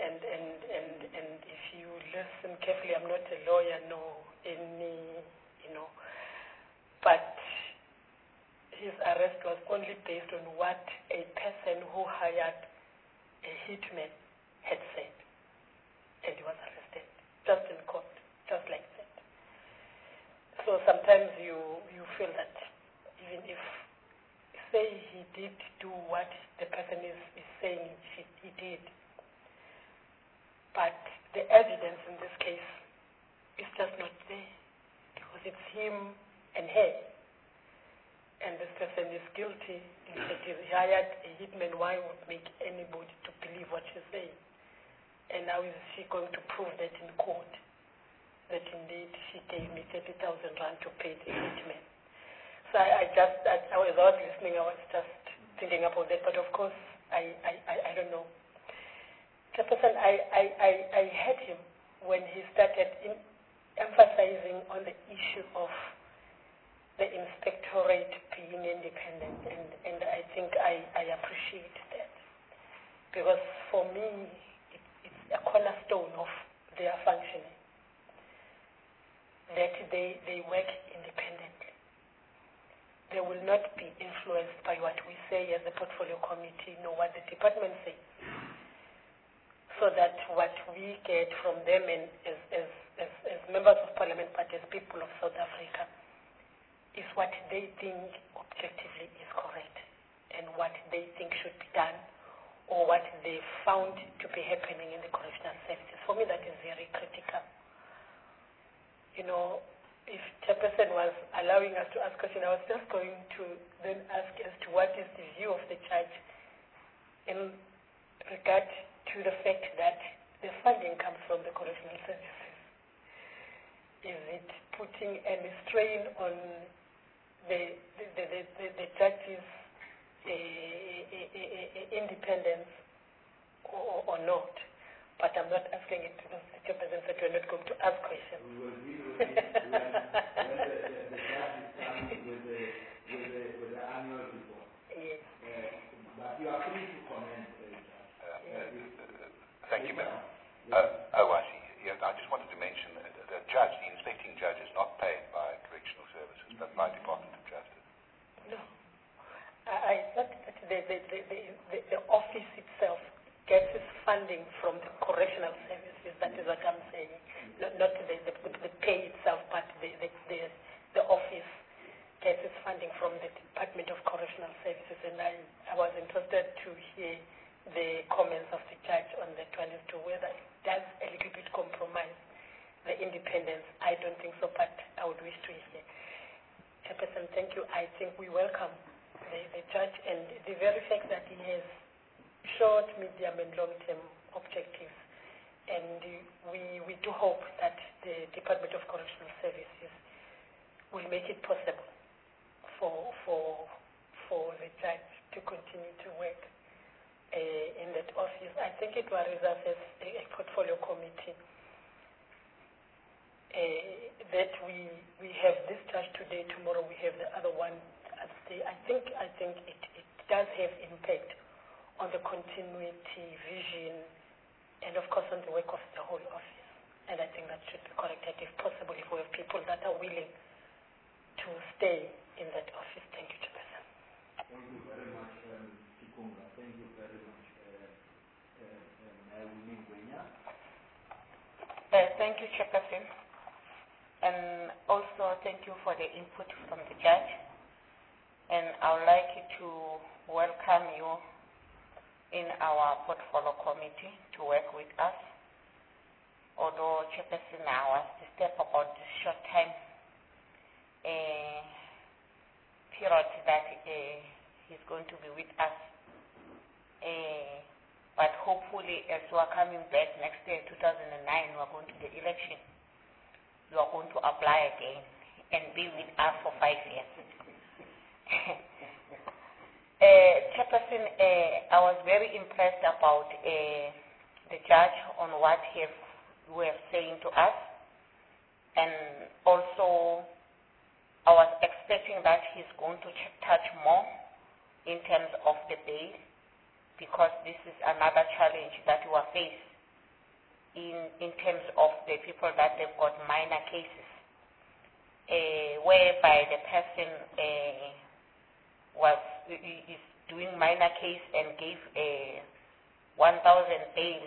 if you listen carefully, I'm not a lawyer, but his arrest was only based on what a person who hired a hitman had said. And he was arrested, just in court, just like that. So So sometimes you feel that even if, say, he did do what the person is saying he did, but the evidence in this case is just not there, because it's him and her, and this person is guilty. In fact, he hired a hitman. Why would make anybody to believe what she's saying? And now is she going to prove that in court, that indeed she gave me 30,000 rand to pay the hitman? So I was not listening, I was just thinking about that, but of course, I don't know. Chairperson, I heard him when he started emphasizing on the issue of the inspectorate being independent, and I think I appreciate that, because for me, it's a cornerstone of their functioning, that they work independently. They will not be influenced by what we say as a portfolio committee, nor what the department says, so that what we get from them and as members of parliament, but as people of South Africa, is what they think objectively is correct and what they think should be done, or what they found to be happening in the correctional services. For me, that is very critical. You know, if Chairperson was allowing us to ask questions, I was just going to then ask as to what is the view of the judge in regard to the fact that the funding comes from the correctional services. Is it putting any strain on the judge's independence or not? But I'm not asking it because the Chairperson said we're not going to ask questions. We will deal with it when the judge is coming with the annual report. Yes. But you are free to comment, Thank you, Madam. I see. Yes, I just wanted to mention that the judge, the inspecting judge, is not paid by correctional services, but by Department of Justice. No. I thought that the office itself gets its funding from the correctional services. That is what I'm saying. Not the pay itself, but the office gets its funding from the Department of Correctional Services. And I was interested to hear the comments of the judge on that one as to whether it does a little bit compromise the independence. I don't think so, but I would wish to hear. Chairperson, thank you. I think we welcome the judge, and the very fact that he has short, medium, and long-term objectives. And we do hope that the Department of Correctional Services will make it possible for the judge to continue to work in that office. I think it was reserved as a portfolio committee that we have this judge today, tomorrow we have the other one. I think it does have impact on the continuity, vision, and of course on the work of the whole office. And I think that should be corrected if possible, if we have people that are willing to stay in that office. Thank you, Chairperson. Thank you very much, Chikunga. Thank you very much, Thank you, Chairperson. And also thank you for the input from the judge. And I would like to welcome you in our portfolio committee to work with us. Although Chairperson now has to step about this short time period that he's going to be with us. But hopefully, as we are coming back next year, 2009, we are going to the election. You are going to apply again and be with us for 5 years. Chairperson, I was very impressed about the judge on what he was saying to us. And also, I was expecting that he's going to touch more in terms of the bail, because this is another challenge that we are faced in terms of the people that they've got minor cases, whereby the person is doing minor case and gave 1,000 bail,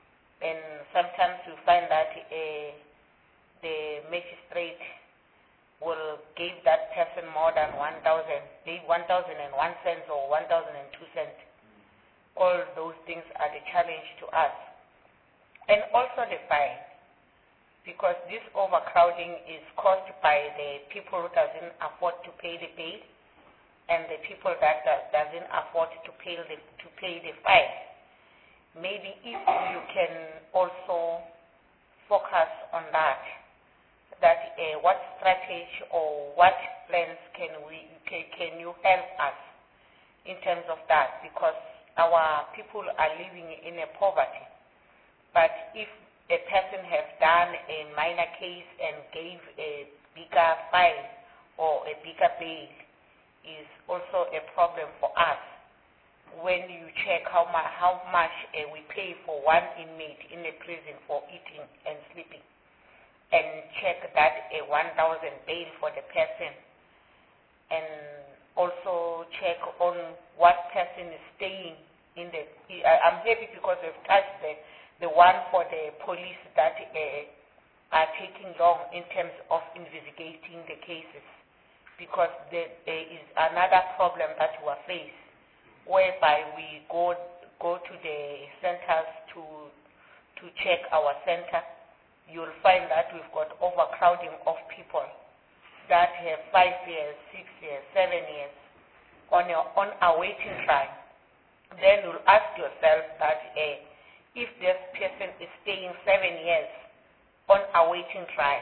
and sometimes you find that the magistrate will give that person more than 1,000, maybe 1,001 cents or 1,002 cents. All those things are the challenge to us. And also the fine, because this overcrowding is caused by the people who doesn't afford to pay the bail and the people that doesn't afford to pay the fine. Maybe if you can also focus on that what strategy or what plans can you help us in terms of that, because our people are living in a poverty. But if a person has done a minor case and gave a bigger fine or a bigger bail, is also a problem for us. When you check how much we pay for one inmate in a prison for eating and sleeping, and check that a 1,000 bail for the person, and also check on what person is staying in the. I'm happy because we've touched the one for the police that are taking long in terms of investigating the cases, because there is another problem that we face, whereby we go to the centers to check our center. You'll find that we've got overcrowding of people that have 5 years, 6 years, 7 years on awaiting trial. Then you'll ask yourself that if this person is staying 7 years on awaiting trial,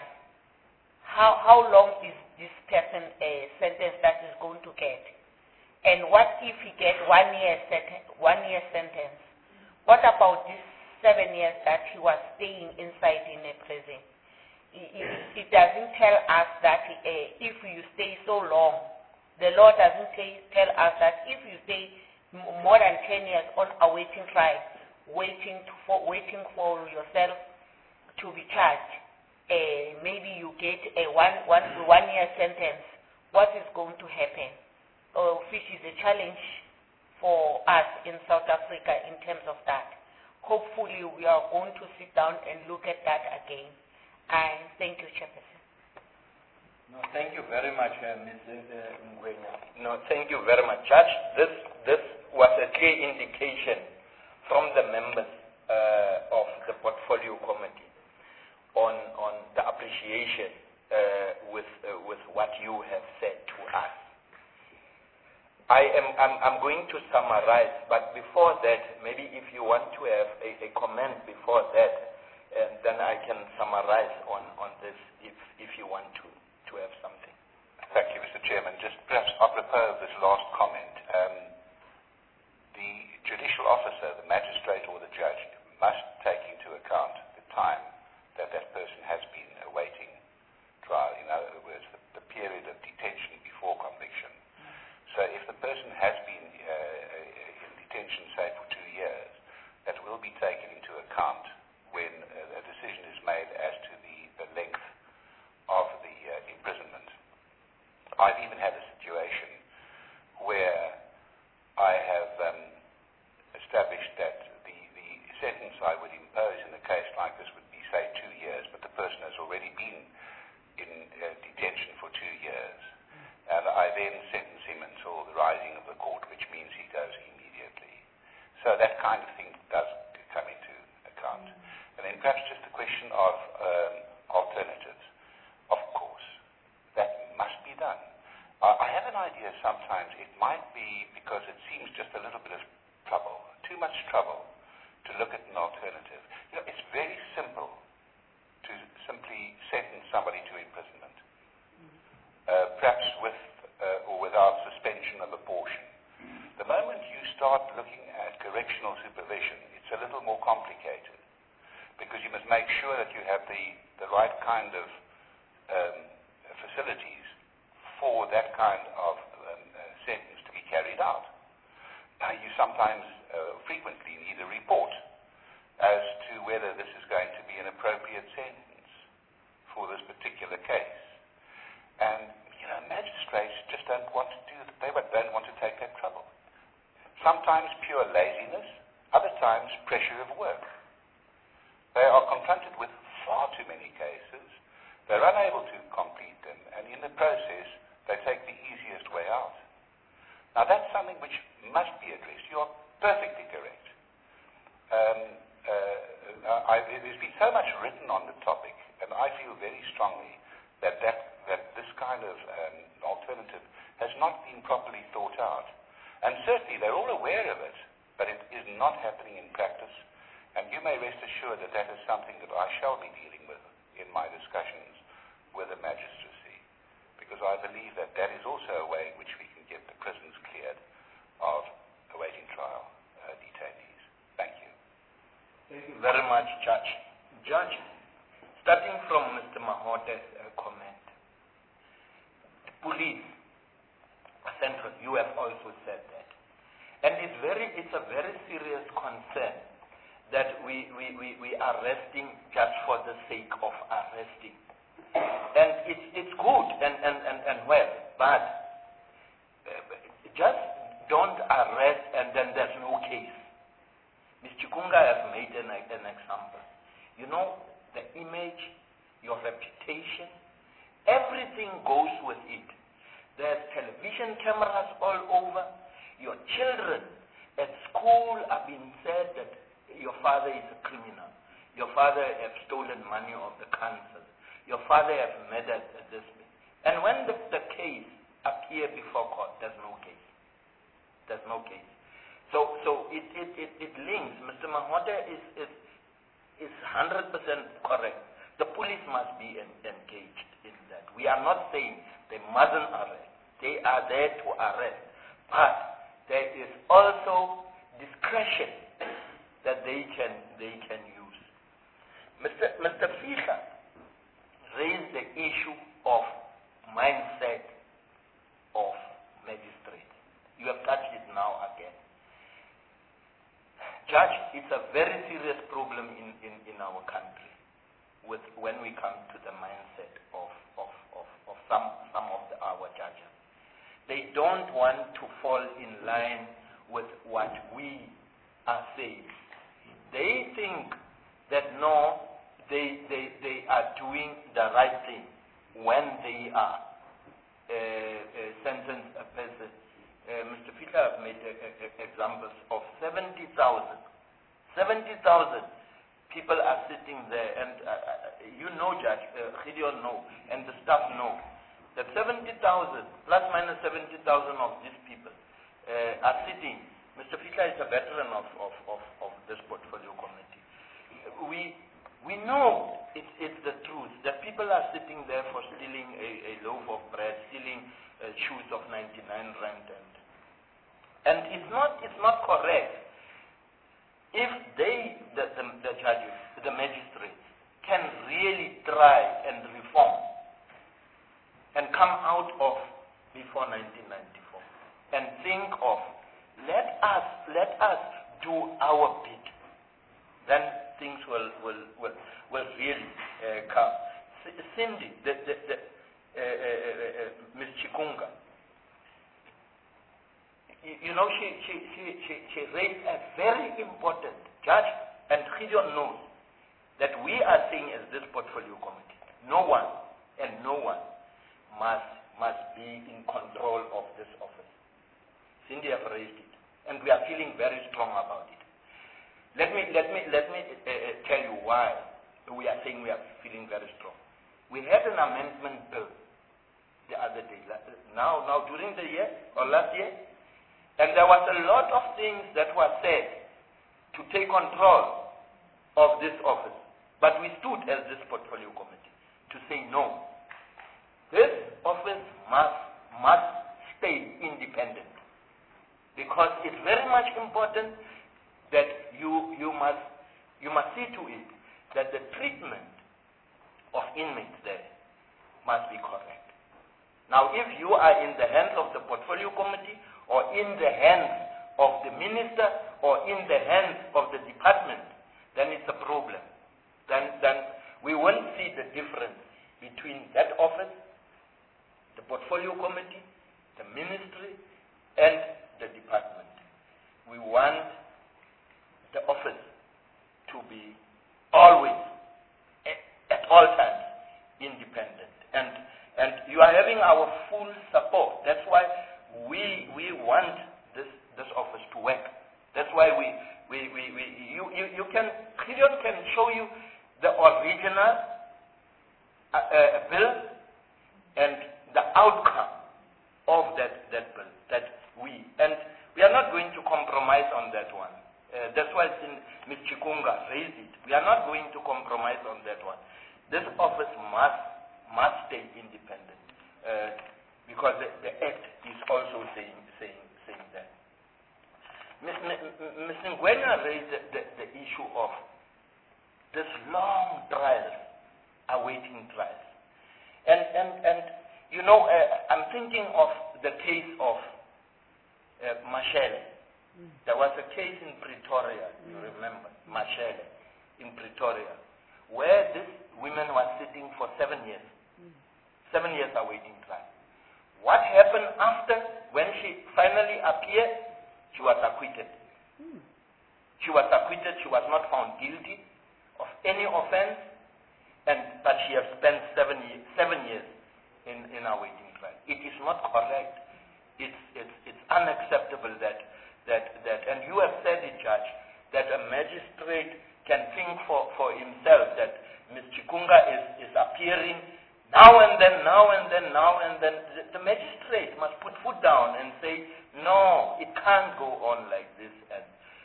how long is this person sentence that is going to get? And what if he gets 1 year sentence? What about this 7 years that he was staying inside in a prison? It doesn't tell us that if you stay so long, the law doesn't tell us that if you stay more than 10 years on awaiting trial, waiting for yourself to be charged, maybe you get a one year sentence. What is going to happen? Which is a challenge for us in South Africa in terms of that. Hopefully, we are going to sit down and look at that again. And thank you, Chairperson. No, thank you very much, Ms. Ngwenya. No, thank you very much, Judge. This was a clear indication from the members of the Portfolio Committee on the appreciation with what you have said to us. I'm going to summarize, but before that, maybe if you want to have a comment before that, then I can summarize on this if you want to have something. Thank you, Mr. Chairman. Just perhaps apropos of this last comment, the judicial officer, the magistrate or the judge, must take into account the time that person has been awaiting trial. In other words, the period of detention before conviction. So if the person has been in detention, say, for 2 years, that will be taken into account when a decision is made as to the length of the imprisonment. I've even had a situation where I have established that the sentence I would impose in a case like this would be, say, 2 years, but the person has already been in detention for 2 years. And I then sentence him until the rising of the court, which means he goes immediately. So that kind of thing does come into account. And then perhaps just the question of alternatives. Of course, that must be done. I have an idea sometimes it might be because it seems just a little bit of trouble, too much trouble, to look at an alternative. You know, it's very simple to simply sentence somebody to imprisonment. Perhaps with or without suspension of abortion. The moment you start looking at correctional supervision, it's a little more complicated because you must make sure that you have the right kind of facilities for that kind of sentence to be carried out. Now, you sometimes, frequently need a report as to whether this is going to be an appropriate sentence for this particular case. And, you know, magistrates just don't want to do that. They don't want to take that trouble. Sometimes pure laziness, other times pressure of work. They are confronted with far too many cases. They're unable to complete them. And in the process, they take the easiest way out. Now, that's something which must be addressed. You are perfectly correct. There's been so much written on the topic, and I feel very strongly that this kind of alternative has not been properly thought out. And certainly, they're all aware of it, but it is not happening in practice. And you may rest assured that that is something that I shall be dealing with in my discussions with the magistracy, because I believe that that is also a way in which we can get the prisons cleared of awaiting trial detainees. Thank you. Thank you very much, Judge. Judge, starting from Mr. Mahote's comment, the police, Central, you have also said that. And it's a very serious concern that we are arresting just for the sake of arresting. And it's good and well, but just don't arrest and then there's no case. Ms. Chikunga has made an example. You know, the image, your reputation, everything goes with it. There's television cameras all over. Your children at school are being said that your father is a criminal. Your father has stolen money of the council. Your father has murdered this man. And when the case appears before court, there's no case. There's no case. So it links. Mr. Mahote is 100% correct. The police must be engaged in that. We are not saying they mustn't arrest. They are there to arrest. But there is also discretion that they can use. Mr. Fischer raised the issue of mindset of magistrates. You have touched it now again. Judge, it's a very serious problem in our country when we come to the mindset of some of our judges. They don't want to fall in line with what we are saying. They think that no, they are doing the right thing when they are sentenced a person. Mr. Fischer has made examples of 70,000. 70,000 people are sitting there, and you know, Judge, Gideon know, and the staff know, that 70,000, plus minus 70,000 of these people are sitting. Mr. Fischer is a veteran of this portfolio committee. We know it's the truth, that people are sitting there for stealing a loaf of bread, stealing shoes of 99 rand, and it's not correct. If the judges, the magistrates, can really try and reform and come out of before 1994 and think of let us do our bit, then things will really come. Cindy, Ms. Chikunga, you know, she raised a very important, Judge, and Gideon knows that we are saying as this portfolio committee, no one must be in control of this office. Cindy have raised it, and we are feeling very strong about it. Let me tell you why we are saying we are feeling very strong. We had an amendment bill the other day, now during the year or last year, and there was a lot of things that were said to take control of this office. But we stood as this portfolio committee to say no. This office must stay independent, because it's very much important that you must see to it that the treatment of inmates there must be correct. Now, if you are in the hands of the portfolio committee, or in the hands of the minister, or in the hands of the department, then it's a problem. Then we won't see the difference between that office, the portfolio committee, the ministry, and the department. We want the office to be always, at all times, independent. And you are having our full support. That's why we want this office to work. That's why Gideon can show you the original bill and the outcome of that bill and we are not going to compromise on that one. That's why Ms. Chikunga raised it. We are not going to compromise on that one. This office must stay independent because the Act is also saying that. Ms. Ngwenya raised the issue of this long trials, awaiting trials. And you know, I'm thinking of the case of Mashele. There was a case in Pretoria, you remember, Mashele, in Pretoria, where this woman was sitting for 7 years. 7 years awaiting trial. What happened after, when she finally appeared? She was acquitted. She was acquitted, she was not found guilty of any offense, but she has spent 7 years in awaiting trial. It is not correct. It's unacceptable that and you have said it, Judge, that a magistrate can think for himself that Ms. Chikunga is appearing now and then. The magistrate must put foot down and say, no, it can't go on like this, and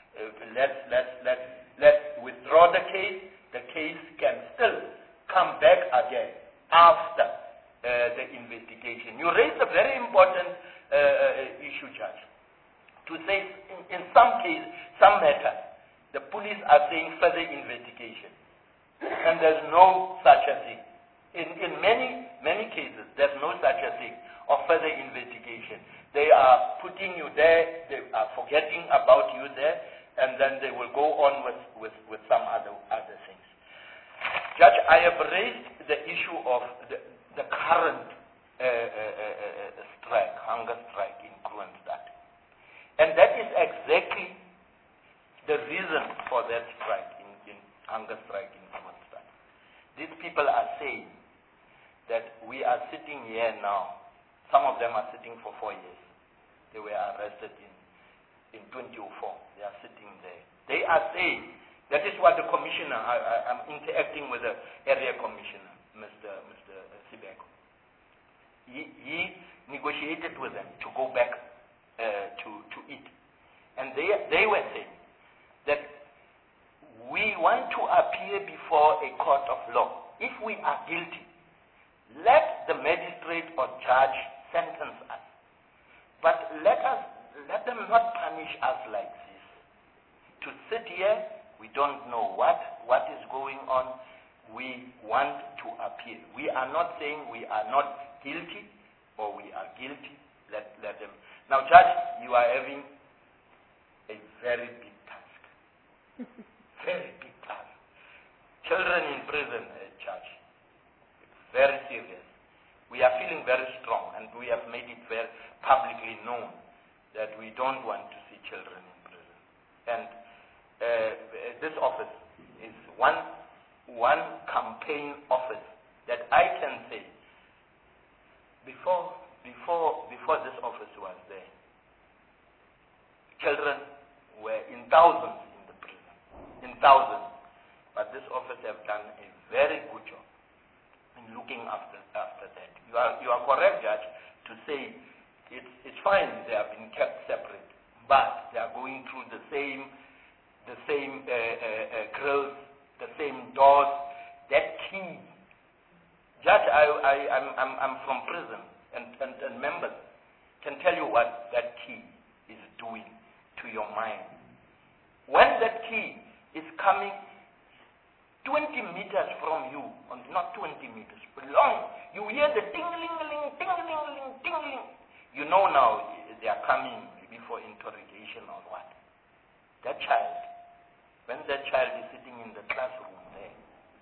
let's withdraw the case. The case can still come back again after the investigation. You raised a very important issue, Judge, to say in some cases, some matters, the police are saying further investigation, and there's no such a thing. In many cases, there's no such a thing of further investigation. They are putting you there, they are forgetting about you there, and then they will go on with some other things. Judge, I have raised the issue of the current strike, hunger strike in Kroonstad. And that is exactly the reason for that strike, in hunger strike in Kroonstad. These people are saying that we are sitting here now. Some of them are sitting for 4 years. They were arrested in 2004. They are sitting there. They are saying, that is what the commissioner, I'm interacting with the area commissioner, Mr. Sibeko. He negotiated with them to go back to it. And they were saying that we want to appear before a court of law. If we are guilty, let the magistrate or judge sentence us. But let them not punish us like this. To sit here, we don't know what is going on. We want to appeal. We are not saying we are not guilty or we are guilty. Let them. Now, Judge, you are having a very big task. Very big task. Children in prison, Judge. It's very serious. We are feeling very strong, and we have made it very publicly known that we don't want to see children in prison. And this office is one campaign office that I can say, before this office was there, children were in thousands in the prison, in thousands. But this office have done a very good job in looking after that. You are correct, Judge, to say it's fine they have been kept separate, but they are going through the same grills, the same doors. That key, Judge, I'm from prison, and members can tell you what that key is doing to your mind. When that key is coming 20 meters from you, or not 20 meters, but long, you hear the ting-ling-ling, ting-ling-ling, ting-ling. You know now they are coming maybe for interrogation or what. That child, when that child is sitting in the classroom there,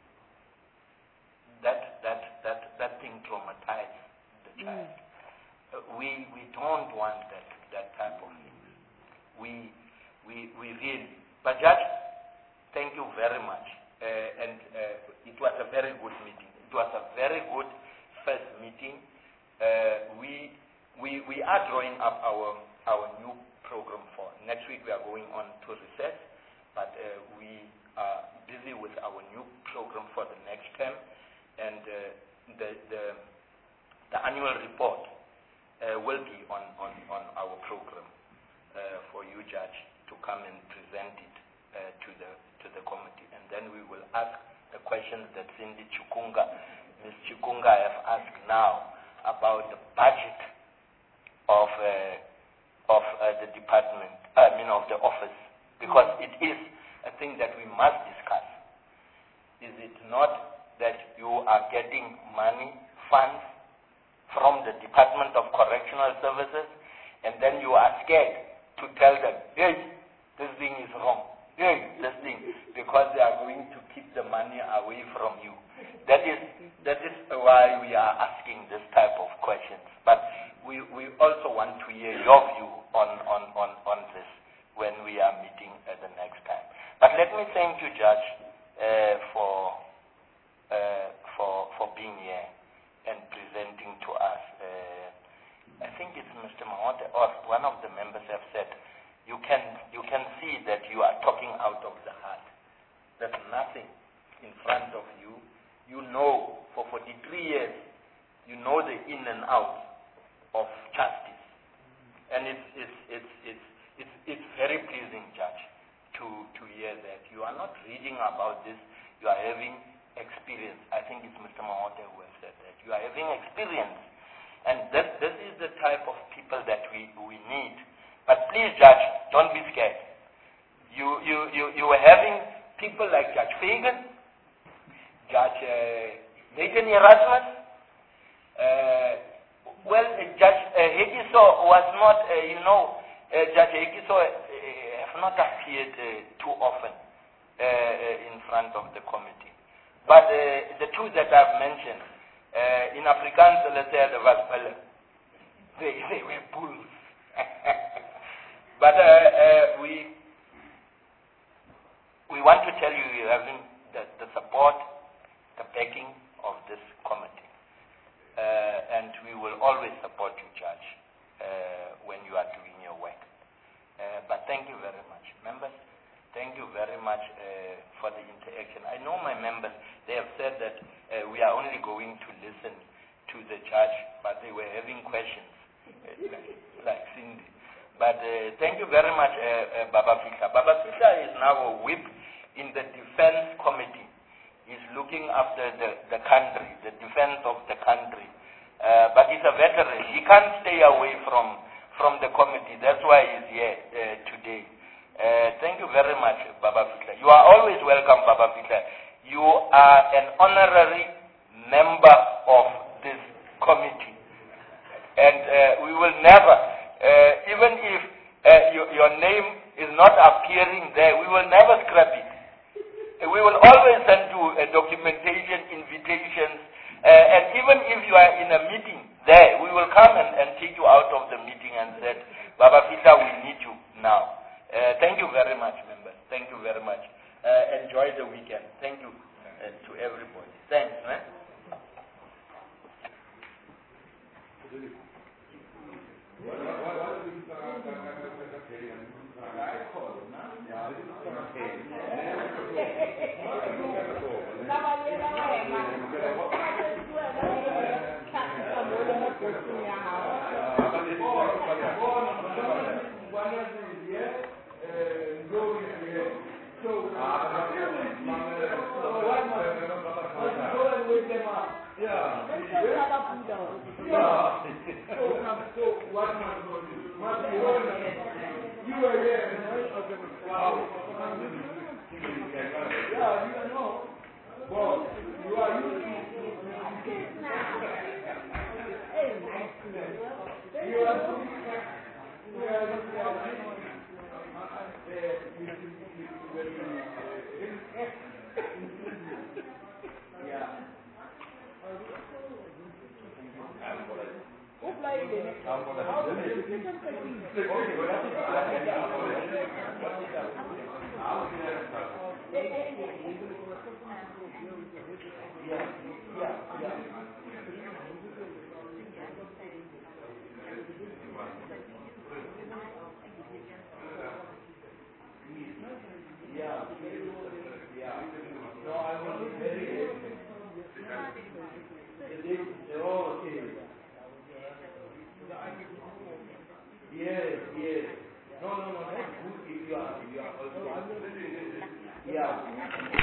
that thing traumatizes the child. We don't want that type of thing. We really. But Judge, thank you very much. And it was a very good meeting. It was a very good first meeting. meeting. We are drawing up our new program for next week. We are going on to recess, but we are busy with our new program for the next term, and the annual report will be on our program for you, Judge, to come and present it to the committee, and then we will ask the questions that Ms. Chikunga have asked now about the budget of the department, of the office, because it is a thing that we must discuss. Is it not that you are getting funds from the Department of Correctional Services, and then you are scared to tell them, hey, this thing is wrong, hey, this thing, because they are going to keep the money away from you. That is why we are asking this type of questions. But we also want to hear your view on this when we are meeting at the next time. But let me thank you, Judge, for being here and presenting to us. I think it's Mr. Mahote or one of the members have said, you can see that you are talking out of the heart. There's nothing in front of you. You know, for 43 years, you know the in and out of justice, and it's very pleasing, Judge, to hear that you are not reading about this. You are having experience. I think it's Mr. Mahote who has said that. You are having experience. And this is the type of people that we need. But please, Judge, don't be scared. You were having people like Judge Fagan, Judge Nathan Erasmus. Judge Hekiso was not, Judge Hekiso have not appeared too often in front of the committee. But the two that I've mentioned, in Afrikaans, let's say, they were bulls. But we want to tell you, you're having the support, the backing of this committee. And we will always support you, Judge, when you are doing your work. But thank you very much. Members, thank you very much for the interaction. I know my members, they have said that we are only going to listen to the judge, but they were having questions, like Cindy. But thank you very much, Baba Fika. Baba Fika is now a whip in the defense committee. He's looking after the country, the defense of the country. But he's a veteran. He can't stay away from the committee. That's why he's here today. Thank you very much, Baba Fika. You are always welcome, Baba Fika. You are an honorary member of this committee. And we will never, even if your name is not appearing there, we will never scrap it. We will always send you a documentation, invitations, and even if you are in a meeting there, we will come and take you out of the meeting and say, Baba Fika, we need you now. Thank you very much, members. Thank you very much. Enjoy the weekend. Thank you to everybody. Thanks, man. Yes. No, that's good if you are also. Yeah.